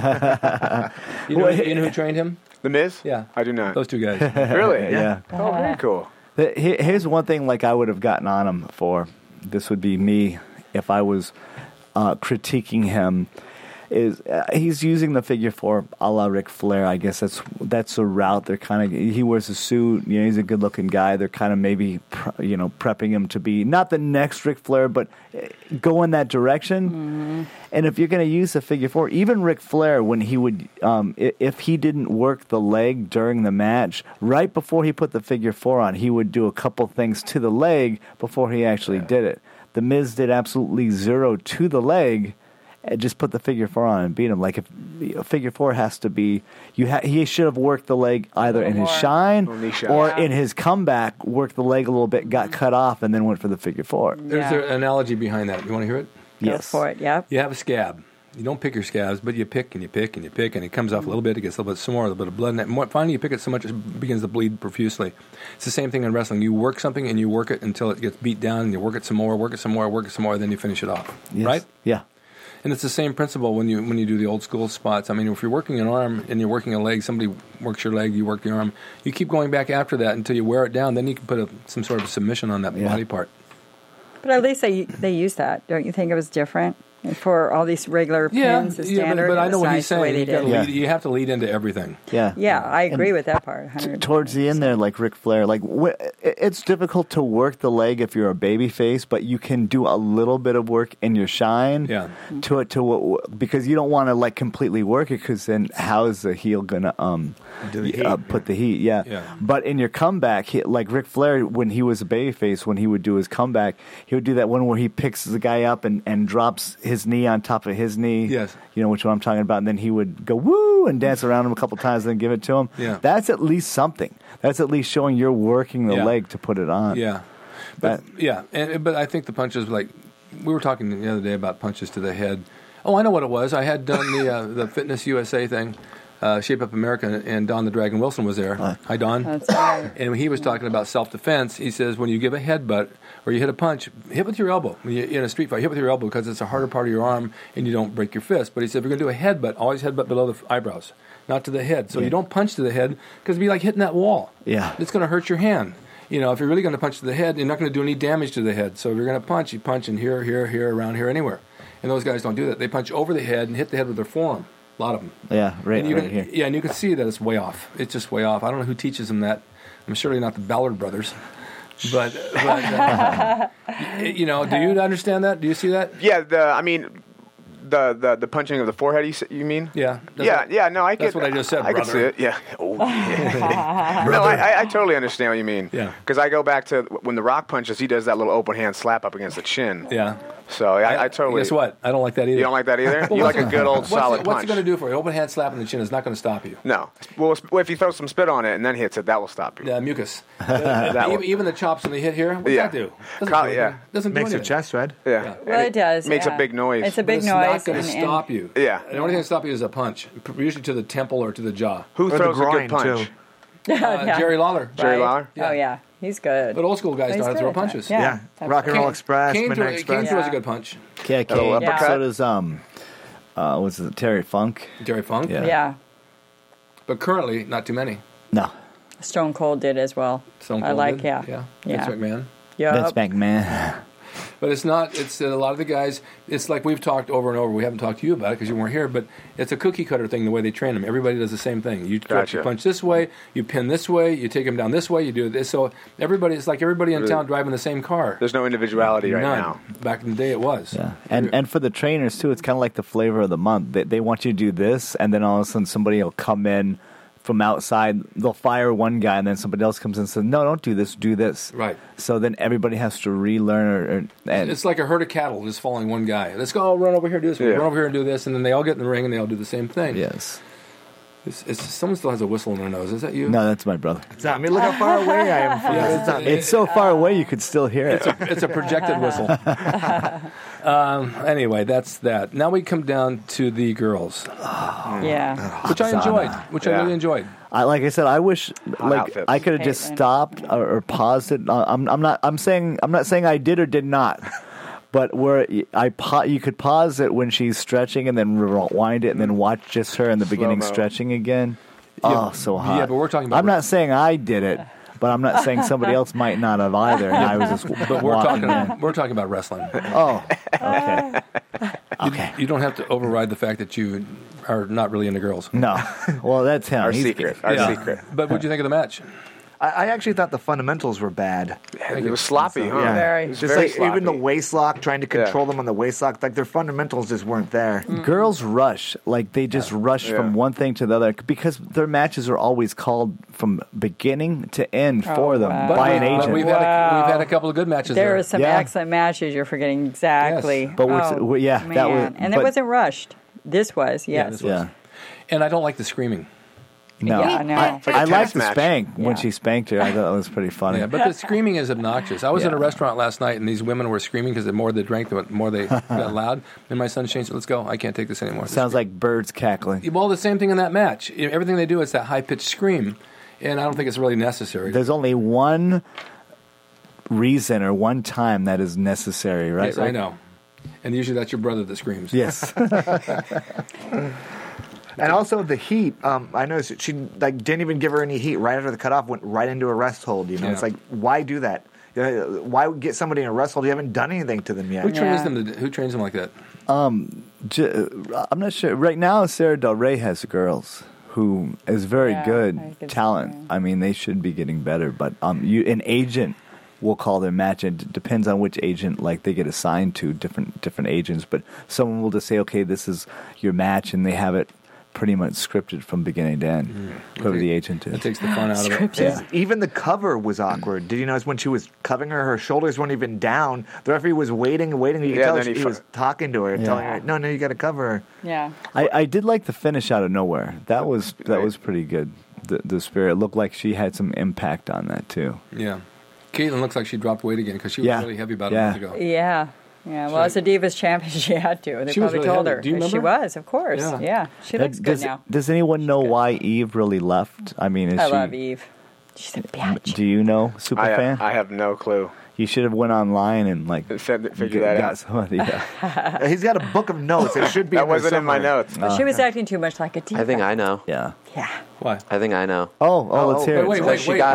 You know who trained him? The Miz? Yeah. I do not. Those two guys. Really? Yeah. Oh, very cool. Here's one thing I would have gotten on him for. This would be me if I was critiquing him. Is he's using the figure 4 a la Ric Flair. I guess that's a route. They're kind of, he wears a suit. He's a good looking guy. They're kind of maybe prepping him to be not the next Ric Flair, but go in that direction. Mm-hmm. And if you're going to use the figure 4, even Ric Flair, when he would, if he didn't work the leg during the match, right before he put the figure 4 on, he would do a couple things to the leg before he actually did it. The Miz did absolutely zero to the leg. And just put the figure 4 on and beat him. Like, if a figure 4 has to be, he should have worked the leg either in his shine or in his comeback, worked the leg a little bit, got cut off, and then went for the figure 4. There's an analogy behind that. You want to hear it? Yes. Go for it, yeah. You have a scab. You don't pick your scabs, but you pick and you pick and you pick, and it comes off a little bit, it gets a little bit some more, a little bit of blood in it. And finally, you pick it so much it begins to bleed profusely. It's the same thing in wrestling. You work something and you work it until it gets beat down, and you work it some more, work it some more, work it some more, then you finish it off. Yes. Right? Yeah. And it's the same principle when you do the old school spots. I mean, if you're working an arm and you're working a leg, somebody works your leg, you work your arm. You keep going back after that until you wear it down. Then you can put some sort of submission on that body part. But at least they use that. Don't you think it was different? For all these regular pins, the standard. But I know what nice he's saying. You have to lead into everything. Yeah. Yeah, I agree with that part. 100%. Towards the end there, like Ric Flair, it's difficult to work the leg if you're a baby face, but you can do a little bit of work in your shine because you don't want to completely work it, because then how is the heel gonna put the heat? Yeah. But in your comeback, like Ric Flair, when he was a baby face, when he would do his comeback, he would do that one where he picks the guy up and drops his knee on top of his knee. Yes. You know which one I'm talking about. And then he would go woo and dance around him a couple times and then give it to him. Yeah. That's at least something. That's at least showing you're working the leg to put it on. Yeah. But I think the punches, we were talking the other day about punches to the head. Oh, I know what it was. I had done the Fitness USA thing. Shape Up America, and Don the Dragon Wilson was there. Hi, Don. That's right. And he was talking about self-defense. He says when you give a headbutt or you hit a punch, hit with your elbow. When you're in a street fight, hit with your elbow because it's a harder part of your arm and you don't break your fist. But he said if you're going to do a headbutt, always headbutt below the eyebrows, not to the head. So you don't punch to the head because it'd be like hitting that wall. Yeah. It's going to hurt your hand. If you're really going to punch to the head, you're not going to do any damage to the head. So if you're going to punch, you punch in here, around here, anywhere. And those guys don't do that. They punch over the head and hit the head with their forearm. A lot of them. Yeah, right here. Yeah, and you can see that it's way off. It's just way off. I don't know who teaches them that. I'm surely not the Ballard brothers. But do you understand that? Do you see that? Yeah, the punching of the forehead, you mean? Yeah. No, I get. That's what I just said, I brother. can see it, yeah. Oh, yeah. No, I totally understand what you mean. Yeah. Because I go back to when The Rock punches, he does that little open hand slap up against the cin. Yeah. So I totally. Guess what? I don't like that either. You don't like that either? You like a good old solid punch. What's it going to do for you? Open hand slap in the chin is not going to stop you. No. Well, if you throw some spit on it and then hits it, that will stop you. Yeah, mucus. Even the chops when they hit here, what's that do? Doesn't do Makes your anything. chest red. Yeah. Well, it does. Makes a big noise. It's a big It's noise. not going to stop you. Yeah. The only thing to stop you is a punch, usually to the temple or to the jaw. Who Or throws the a good groin, punch? too. Jerry Lawler. Jerry Lawler? Oh, yeah. He's good. But old school guys He's know how to good throw at that. punches. Yeah. Rock and Roll Express, Midnight Express. Kane throws a good punch. Yeah, Little okay. uppercut. So does what's it, Terry Funk? Terry Funk. Yeah. Yeah. But currently, not too many. No. Stone Cold did as well. Stone I Cold like, did. yeah. Yeah. Yeah. Vince McMahon. Yep. Vince McMahon. But it's not. It's a lot of the guys. It's like we've talked over and over. We haven't talked to you about it because you weren't here. But it's a cookie cutter thing. The way they train them, everybody does the same thing. You punch this way, you pin this way, you take them down this way, you do this. So it's like everybody in town driving the same car. There's no individuality right now. Back in the day, it was. Yeah, and for the trainers too, it's kind of like the flavor of the month. They want you to do this, and then all of a sudden somebody will come in from outside. They'll fire one guy, and then somebody else comes in and says, "No, don't do this. Do this." Right. So then everybody has to relearn. And it's like a herd of cattle just following one guy. Let's go run over here, do this. Run over here and do this, and then they all get in the ring and they all do the same thing. Yes. Someone still has a whistle in their nose. Is that you? No, that's my brother. It's not me. Look how far away I am from this. It's so far away you could still hear it. It's a projected whistle. Anyway, that's that. Now we come down to the girls. Which I enjoyed. Which I really enjoyed. Like I said, I wish I could have just stopped or paused it. I'm not saying I did or did not. But where you could pause it when she's stretching and then rewind it and then watch just her in the beginning stretching again. Yeah, so hot. Yeah, but we're talking about. I'm not saying I did it, but I'm not saying somebody else might not have either. And I was just. But we're talking about wrestling. Oh, okay. Okay. You don't have to override the fact that you are not really into girls. No. Well, that's him. Our secret. But what'd you think of the match? I actually thought the fundamentals were bad. It was sloppy, huh? Yeah. Very. It was Just very like sloppy. even the waist lock, trying to control them on the waist lock, like their fundamentals just weren't there. Girls rush, like they just rush from one thing to the other because their matches are always called from beginning to end for them by an agent. But we've had a couple of good matches. There were some excellent matches. You're forgetting exactly. Yes. But that was, and it wasn't rushed. This was, yes. Yeah. And I don't like the screaming. No, no. I liked the spank when she spanked her. I thought it was pretty funny. Yeah, but the screaming is obnoxious. I was in a restaurant last night, and these women were screaming because the more they drank, the more they got loud. And my son Shane said, "Let's go. I can't take this anymore." Sounds like birds cackling. Well, the same thing in that match. Everything they do is that high-pitched scream, and I don't think it's really necessary. There's only one reason or one time that is necessary, right? Yes, I know. And usually that's your brother that screams. Yes. And also the heat. I noticed she didn't even give her any heat right after the cutoff. Went right into a rest hold. It's like, why do that? Why get somebody in a wrest hold? You haven't done anything to them yet. Who trains them like that? I'm not sure. Right now, Sarah Del Rey has girls who is very good talent. I mean, they should be getting better. But an agent will call their match. It depends on which agent they get assigned to different agents. But someone will just say, okay, this is your match, and they have it pretty much scripted from beginning to end. Whoever the agent is. It takes the fun out of it. Yeah. Even the cover was awkward. Did you notice when she was covering her shoulders weren't even down? The referee was waiting. You could tell he was talking to her, telling her, no, you got to cover her. Yeah. I did like the finish out of nowhere. That was pretty good. The spirit looked like she had some impact on that too. Yeah. Caitlin looks like she dropped weight again because she was really heavy about a month ago. Yeah. Yeah, well, as a Divas champion, she had to. They probably told her. Do you remember? She was, of course. Yeah. She looks good now. Does anyone know why Eve really left? I mean, I love Eve. She's a bitch. Do you know, Superfan? I have no clue. You should have went online and figure that out. Somebody, He's got a book of notes. It should be. That wasn't in my notes. But she was acting too much like a diva. I think I know. Yeah. Why? I think I know. Oh, let's hear it. Wait.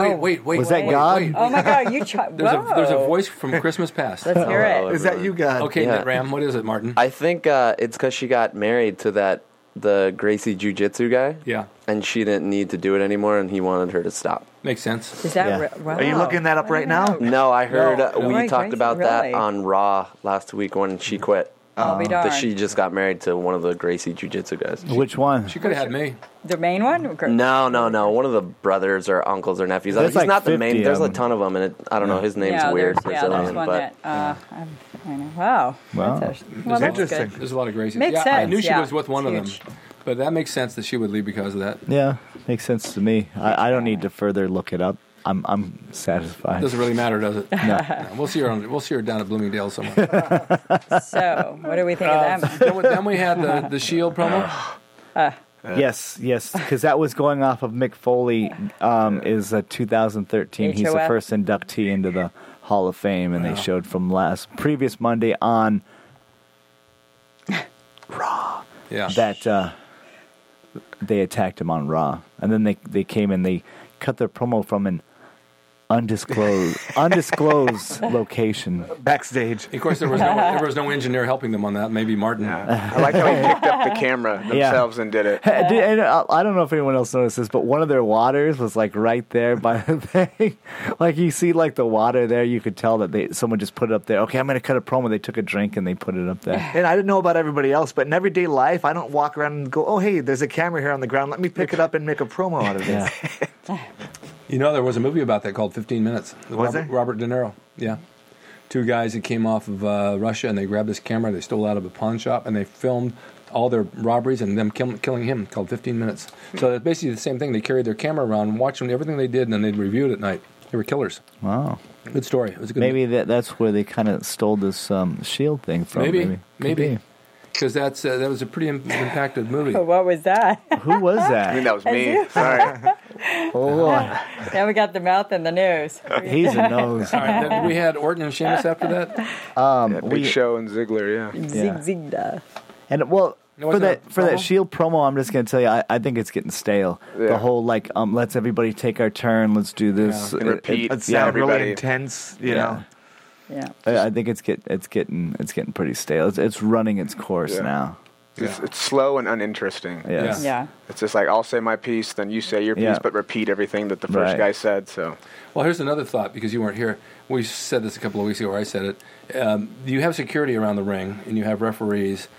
Was that God? Oh my God, you There's a voice from Christmas past. Let's hear it. Is that you, God? Okay, Ram, what is it, Martin? I think it's because she got married to the Gracie Jiu-Jitsu guy. Yeah. And she didn't need to do it anymore, and he wanted her to stop. Makes sense. Is that Are you looking that up right now? No, I heard we talked Gracie, about that really? on Raw last week when she quit. I'll be darned. That she just got married to one of the Gracie Jiu-Jitsu guys. Which one? She could have had me. The main one? No. One of the brothers or uncles or nephews. There's He's not the 50 main. There's of a them. ton of them, and I don't know. His name's weird. There's Brazilian, one but that. I know. Wow. That's interesting. There's a lot of Gracies. Makes I sense, knew she yeah. was with one of them. Huge. But that makes sense that she would leave because of that. Yeah, makes sense to me. I don't need to further look it up. I'm satisfied. Doesn't really matter, does it? No. We'll see her down at Bloomingdale somewhere. So, what do we think of them? Then we had the Shield promo. Yes, because that was going off of Mick Foley. Is 2013. He's the HOF. first inductee into the Hall of Fame, and they showed from previous Monday on Raw. Yeah. That they attacked him on Raw, and then they came and they cut their promo from, and undisclosed location. Backstage. Of course, there was no engineer helping them on that. Maybe Martin. Yeah. I like how he picked up the camera themselves and did it. And I don't know if anyone else noticed this, but one of their waters was like right there by the thing. Like you see, like the water there, you could tell that someone just put it up there. Okay, I'm going to cut a promo. They took a drink and they put it up there. And I didn't know about everybody else, but in everyday life, I don't walk around and go, "Oh, hey, there's a camera here on the ground. Let me pick it up and make a promo out of this." You know, there was a movie about that called 15 Minutes. Was there? Robert De Niro. Yeah. Two guys that came off of Russia, and they grabbed this camera, they stole it out of a pawn shop, and they filmed all their robberies and them killing him, called 15 Minutes. So it's basically the same thing. They carried their camera around and watched everything they did, and then they'd review it at night. They were killers. Wow. Good story. It was a good maybe that's where they kind of stole this SHIELD thing from. Maybe. Because that was a pretty impacted movie. What was that? Who was that? I think that was me. Sorry. Now we got the mouth and the nose. He's a nose. All right, then we had Orton and Sheamus after that. Big Show and Ziggler, Zig. And for that Shield promo, I'm just going to tell you, I think it's getting stale. Yeah. The whole let's everybody take our turn, let's do this, and repeat. It sounds really intense, you know. Yeah, I think it's getting pretty stale. It's running its course now. It's slow and uninteresting. Yes. Yeah. It's just like, I'll say my piece, then you say your piece, but repeat everything that the first guy said. So, well, here's another thought, because you weren't here. We said this a couple of weeks ago, or I said it. You have security around the ring, and you have referees,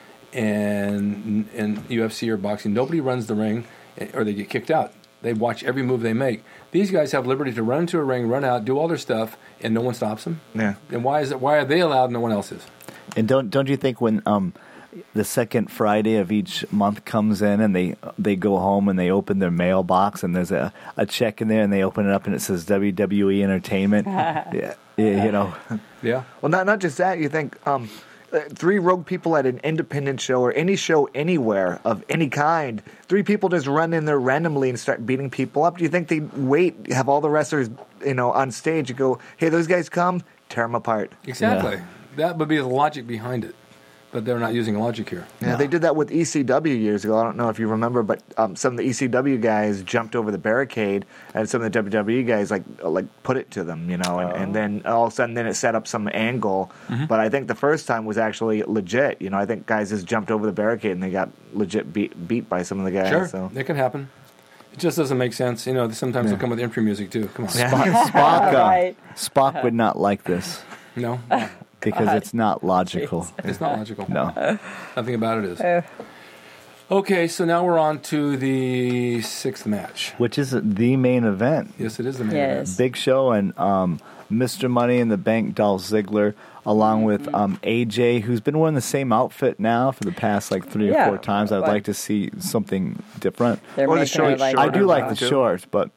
and in UFC or boxing, nobody runs the ring, or they get kicked out. They watch every move they make. These guys have liberty to run into a ring, run out, do all their stuff, and no one stops them. Yeah. And why are they allowed and no one else is? And don't you think when the second Friday of each month comes in and they go home and they open their mailbox and there's a check in there and they open it up and it says WWE Entertainment? you know. Yeah. Well, not just that. You think three rogue people at an independent show or any show anywhere of any kind, three people just run in there randomly and start beating people up. Do you think they'd wait, have all the wrestlers, on stage and go, "Hey, those guys come, tear them apart"? Exactly. Yeah. That would be the logic behind it. But they're not using logic here. Yeah, they did that with ECW years ago. I don't know if you remember, but some of the ECW guys jumped over the barricade, and some of the WWE guys like put it to them, and then all of a sudden, it set up some angle. Mm-hmm. But I think the first time was actually legit. I think guys just jumped over the barricade and they got legit beat by some of the guys. Sure, so. It can happen. It just doesn't make sense. Sometimes they'll come with entry music too. Come on, Spock would not like this. No. Because it's not logical. It's not logical. No. Nothing about it is. Okay, so now we're on to the sixth match. Which is the main event. Yes, it is the main event. Big Show and Mr. Money in the Bank, Dolph Ziggler, along with AJ, who's been wearing the same outfit now for the past 3 or 4 times. I'd like to see something different. Or the shorts. I do like the shorts, but...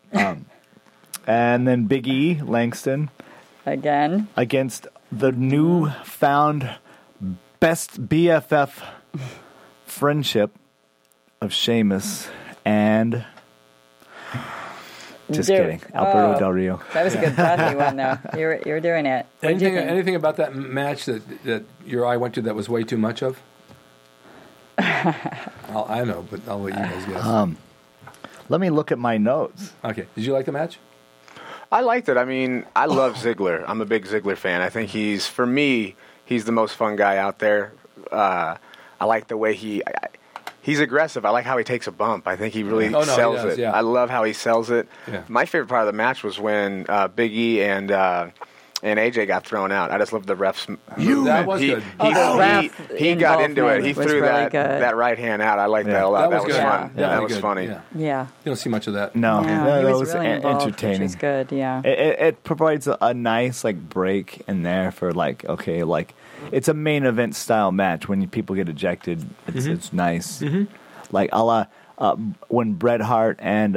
and then Big E, Langston. Again. Against... the newfound best BFF friendship of Sheamus and kidding, Alberto Del Rio. That was a good breathy one, though. You were doing it. Anything about that match that your eye went to that was way too much of? I know, but I'll let you guys guess. Let me look at my notes. Okay. Did you like the match? I liked it. I mean, I love Ziggler. I'm a big Ziggler fan. I think he's the most fun guy out there. I like the way he's aggressive. I like how he takes a bump. I think he really sells it. Yeah. I love how he sells it. Yeah. My favorite part of the match was when Big E and AJ got thrown out. I just love the refs. That was good. He got into it. He threw that right hand out. I like that a lot. That was fun. Yeah. That was funny. Yeah. You don't see much of that. No. He was really involved, entertaining. Which is good, yeah. It provides a nice break in there for it's a main event style match. When people get ejected, it's nice. Mm-hmm. A la when Bret Hart and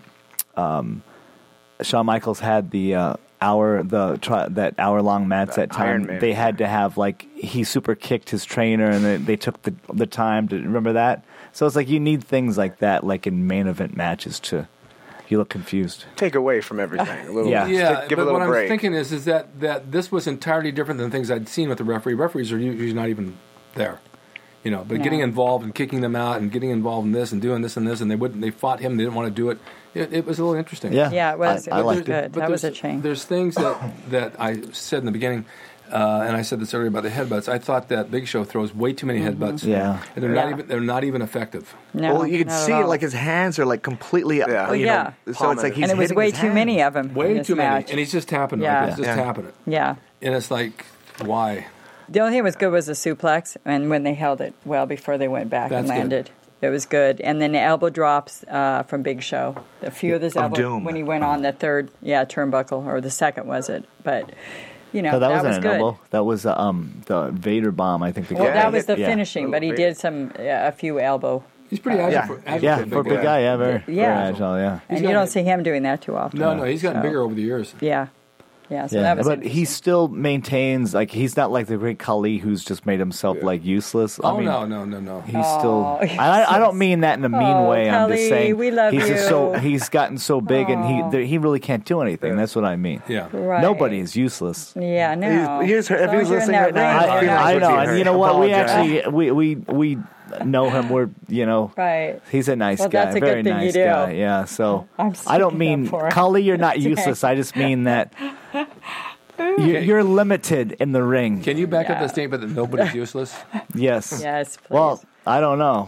Shawn Michaels had the that hour-long match that time, they had to have he super kicked his trainer, and they took the time to remember that. So it's you need things like that, in main event matches to. You look confused. Take away from everything. A little, give a little what break. I'm thinking is that this was entirely different than things I'd seen with the referee. Referees are usually not even there. But getting involved and kicking them out and getting involved in this and doing this and this, and they fought him. They didn't want to do it. It was a little interesting. Yeah, it was. I liked good. But That was a change. There's things that I said in the beginning, and I said this earlier about the headbutts. I thought that Big Show throws way too many headbutts. Yeah, and they're not even effective. No, well, you can see it, like his hands are like completely. Yeah. You know, so it's like he's and it was hitting way his too hands. many of them. Way in this too match. many, and he's just tapping Yeah. like this, just tapping it. Yeah. And it's like, why? The only thing that was good was the suplex, and when they held it well before they went back and That's good. landed. It was good. And then the elbow drops from Big Show. A few of his elbow Doom. when he went on the third, turnbuckle, or the second was it. But, No, that wasn't was an good. elbow. That was the Vader bomb. I think. Well, that was the Yeah. finishing, but he did a few elbow. He's pretty agile. Yeah. For For a big guy, yeah, very Yeah. agile, yeah. And got you don't it. see him doing that too often. No, he's gotten So, bigger over the years. Yeah. Yeah, so Yeah, that was but he interesting. still maintains he's not like the great Khali who's just made himself useless. I mean, no. he's still. I don't mean that in a mean way. I'm Khali, just saying we love he's just you. he's gotten so big and he really can't do anything. That's what I mean. Yeah. Right. Nobody is useless. Yeah, no. He's if As long he as was you're in listening that right now, ring, I you're feel not- I know, what and you know what? We Apologize. actually we know him. We're Right. He's a nice Well, guy, that's a very good thing you nice do. guy. Yeah. So I'm I don't sticking mean up for him. Khali, you're not useless. I just mean that you're limited in the ring. Can you back up the statement that nobody's useless? Yes. Yes, please. Well, I don't know.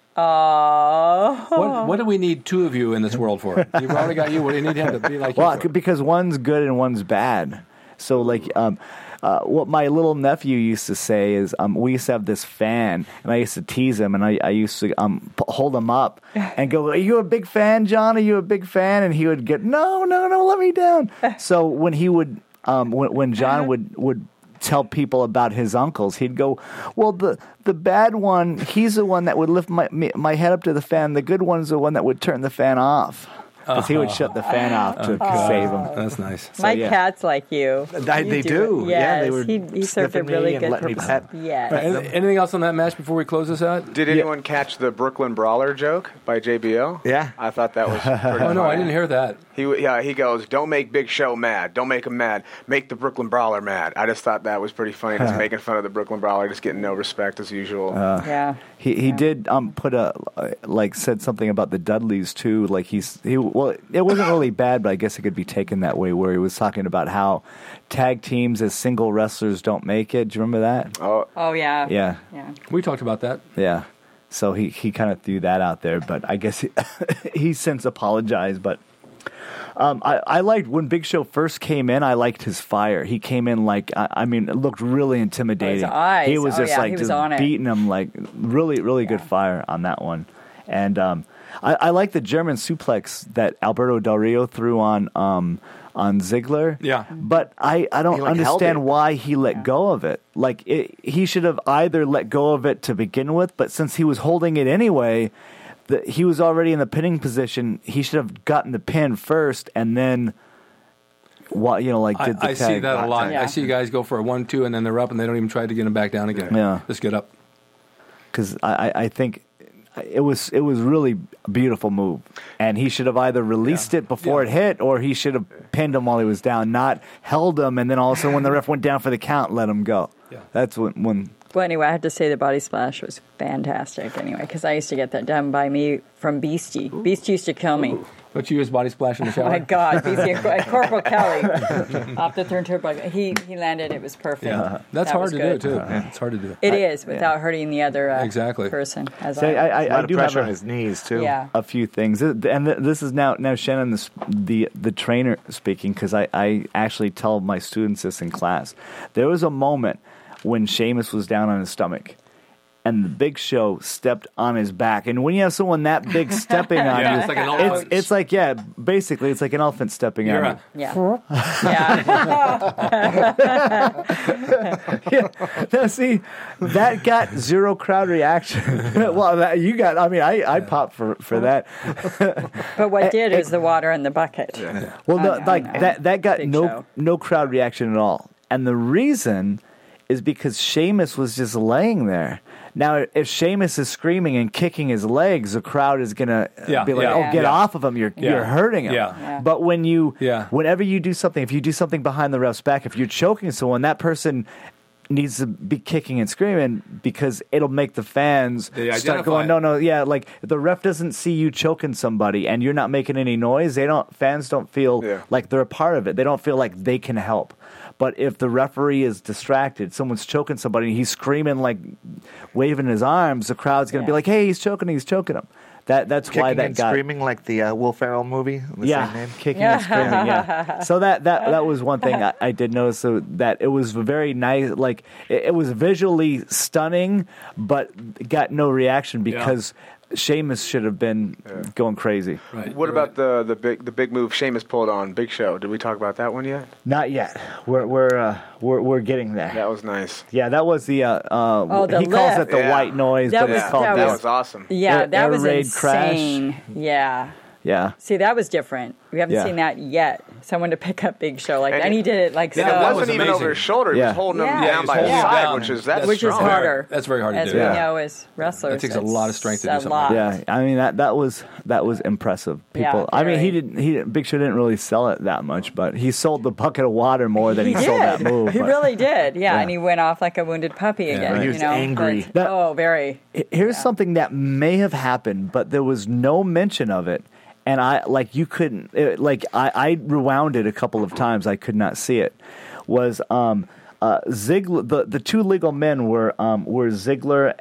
Oh. What do we need two of you in this world for? You've already got you. What do you need him to be like? Well, you for? because one's good and one's bad. So, what my little nephew used to say is, we used to have this fan, and I used to tease him, and I used to hold him up and go, "Are you a big fan, John? Are you a big fan?" And he would get, "No, let me down." So when he would, when John would tell people about his uncles, he'd go, "Well, the bad one, he's the one that would lift my head up to the fan. The good one's the one that would turn the fan off." Because he would shut the fan off to save him. That's nice. My cat's like you. They do. Yes, Yeah, they were he served a sniffing me really and good letting me purpose. pet. Yes. Right, anything else on that match before we close this out? Did anyone catch the Brooklyn Brawler joke by JBL? Yeah. I thought that was pretty Oh no, I funny. didn't hear that. He goes, "Don't make Big Show mad. Don't make him mad. Make the Brooklyn Brawler mad." I just thought that was pretty funny, just making fun of the Brooklyn Brawler, just getting no respect as usual. Yeah. He did put said something about the Dudleys too. Like it wasn't really bad, but I guess it could be taken that way. Where he was talking about how tag teams as single wrestlers don't make it. Do you remember that? Oh yeah. Yeah. Yeah. We talked about that. Yeah. So he kind of threw that out there, but I guess he since apologized. But I liked when Big Show first came in. I liked his fire. He came in it looked really intimidating. His eyes. He was Oh, just yeah, like he was just on it. beating him really good fire on that one. And I like the German suplex that Alberto Del Rio threw on Ziggler. Yeah. But I don't held it. understand why he let go of it. He should have either let go of it to begin with, but since he was holding it anyway, he was already in the pinning position. He should have gotten the pin first and then did the tag. I see that a lot. Yeah. I see guys go for a 1-2 and then they're up and they don't even try to get him back down again. Yeah. Just get up. Because I think it was really a beautiful move, and he should have either released it before it hit, or he should have pinned him while he was down, not held him, and then also when the ref went down for the count, let him go. Yeah. That's when. Well, anyway, I have to say the body splash was fantastic. Anyway, because I used to get that done by me from Beastie. Beastie used to kill me. But you use body splash in the shower? Oh my God, Beastie, Corporal Kelly off the turnbuckle. He landed. It was perfect. Yeah. That's That hard was to good. do, too. It's hard to do. It is without hurting the other Exactly. person. As Say, A lot I of do have pressure on his knees too. Yeah. a few things, and this is now Shannon, the trainer speaking, because I actually tell my students this in class. There was a moment when Sheamus was down on his stomach, and the Big Show stepped on his back. And when you have someone that big stepping on you, it's like an elephant. it's like basically it's like an elephant stepping on you. Yeah. Yeah. Yeah. Now, see, that got zero crowd reaction. Well, you got. I mean, I popped for that. But what did is the water in the bucket. Well, I know. that got Big Show. no crowd reaction at all, and the reason is because Sheamus was just laying there. Now, if Sheamus is screaming and kicking his legs, the crowd is gonna be like, "Oh, get off of him! You're hurting him." Yeah. But whenever you do something, if you do something behind the ref's back, if you're choking someone, that person needs to be kicking and screaming because it'll make the fans They start identify going, it. no, yeah, like if the ref doesn't see you choking somebody and you're not making any noise, fans don't feel like they're a part of it. They don't feel like they can help. But if the referee is distracted, someone's choking somebody, and he's screaming, like waving his arms, the crowd's going to be like, hey, he's choking him. That's Kicking why that and got screaming like the Will Ferrell movie. The same name. kicking and screaming. Yeah. So that was one thing I did notice. So that it was very nice. Like it was visually stunning, but got no reaction because Sheamus should have been going crazy. Right. What about the big move Sheamus pulled on Big Show? Did we talk about that one yet? Not yet. We're getting there. That was nice. Yeah, that was the the he calls lift. it the white noise. That but was- it's called that That the- was awesome. Yeah, that was Air raid insane. Yeah. Yeah. See, that was different. We haven't Yeah. seen that yet. Someone to pick up Big Show like And that. And he did it like Yeah, so. it was wasn't even amazing. over his shoulder. He Yeah. was holding him Yeah. down He's by his holding him side, down. which is Which is strong. harder. That's very hard to As do. we Yeah. know as wrestlers. That takes a lot of strength to do It's something a lot. like Yeah, I mean that was impressive. People, Yeah, I mean very. he Big Show didn't really sell it that much, but he sold the bucket of water more than he He sold did. that move. He but- really did. Yeah, Yeah. and he went off like a wounded puppy again. He you was know, angry. But- That- oh, very. Here's something that may have happened, but there was no mention of it. And I I rewound it a couple of times. I could not see it. Was Ziggler? The two legal men were Ziggler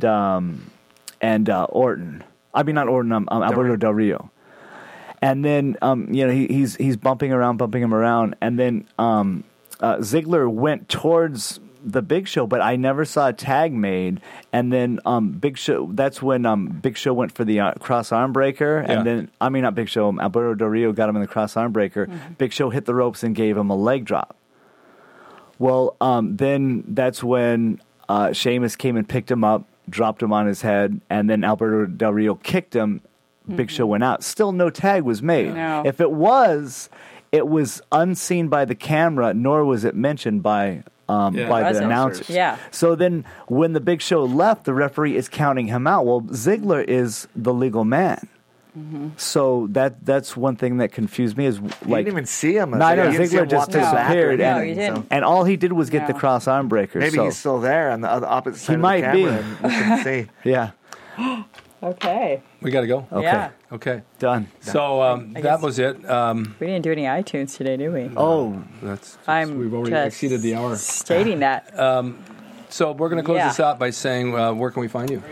and Orton. I mean not Orton. Alberto Del Rio. And then he's bumping him around, and then Ziggler went towards the Big Show, but I never saw a tag made. And then Big Show. That's when Big Show went for the cross arm breaker, and then not Big Show. Alberto Del Rio got him in the cross arm breaker. Mm-hmm. Big Show hit the ropes and gave him a leg drop. Well, then that's when Sheamus came and picked him up, dropped him on his head, and then Alberto Del Rio kicked him. Big Show went out. Still, no tag was made. No. If it was unseen by the camera, nor was it mentioned by the Wasn't. announcers. Yeah. So then, when the Big Show left, the referee is counting him out. Well, Ziggler is the legal man. Mm-hmm. So that's one thing that confused me. Is You like didn't even see him. No, I know, You didn't see Ziggler him just walk to the back or disappeared. No, anything, you didn't. and all he did was get the No. cross arm breaker. Maybe so, he's still there on the opposite side might of the camera. And we can see. yeah, Okay. We got to go. okay, Yeah. Okay. done. So that was it. We didn't do any iTunes today, did we? Oh, We've already just exceeded the hour. Stating that. So we're going to close Yeah. this out by saying, where can we find you?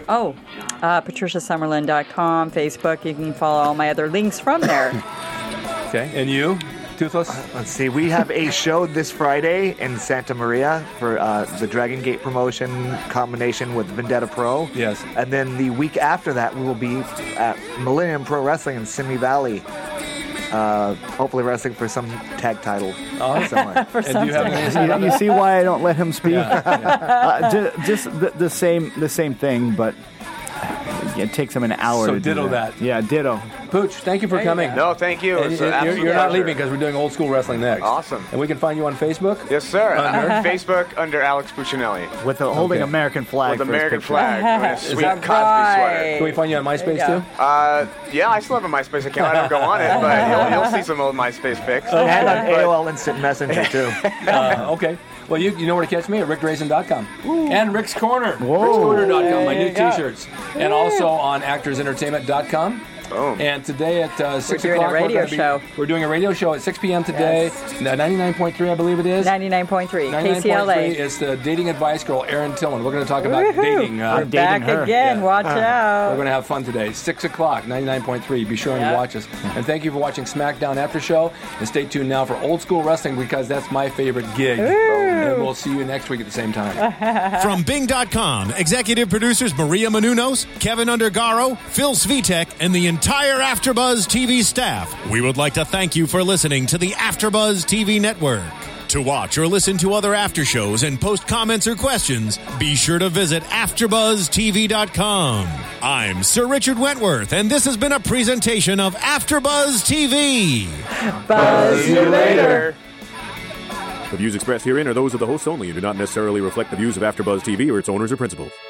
PatriciaSummerlin.com, Facebook. You can follow all my other links from there. Okay. And you, Toothless? Let's see. We have a show this Friday in Santa Maria for the Dragon Gate promotion combination with Vendetta Pro. Yes. And then the week after that, we will be at Millennium Pro Wrestling in Simi Valley. Hopefully wrestling for some tag title. Somewhere. And do you have any you see why I don't let him speak? Just the same thing, but it takes him an hour. So to do ditto that. Yeah, ditto. Pooch, thank you for coming. No, thank you. And It's an absolute you're not pleasure. leaving because we're doing old school wrestling next. Awesome. And we can find you on Facebook? Yes, sir. Under? Facebook under Alex Puccinelli With holding Okay. American flag. with for his American picture. flag and a sweet that Cosby right? Can we find you on MySpace There you too? go. sweater. Yeah, I still have a MySpace account. I don't go on it, but you'll see some old MySpace pics. And on AOL Instant Messenger, too. Okay. Well, you know where to catch me at rickdrazen.com. And Rick's Corner. RicksCorner.com, my new you go. t-shirts. And also on actorsentertainment.com. Boom. And today at 6 doing a o'clock, radio we're gonna show. We're doing a radio show at 6 p.m. today. 99.3, I believe it is. 99.3, 99.3 KCLA. is the dating advice girl, Erin Tillman. We're going to talk about dating. We're dating back her. again. Yeah. Watch We're out. going to have fun today. 6 o'clock, 99.3. Be sure and Yeah. watch us. And thank you for watching SmackDown After Show. And stay tuned now for Old School Wrestling because that's my favorite gig. And we'll see you next week at the same time. From Bing.com, executive producers Maria Menounos, Kevin Undergaro, Phil Svitek, and the entire AfterBuzz TV staff, we would like to thank you for listening to the AfterBuzz TV network. To watch or listen to other after shows and post comments or questions, be sure to visit AfterBuzzTV.com. I'm Sir Richard Wentworth, and this has been a presentation of AfterBuzz TV. Buzz you later. The views expressed herein are those of the hosts only and do not necessarily reflect the views of AfterBuzz TV or its owners or principals.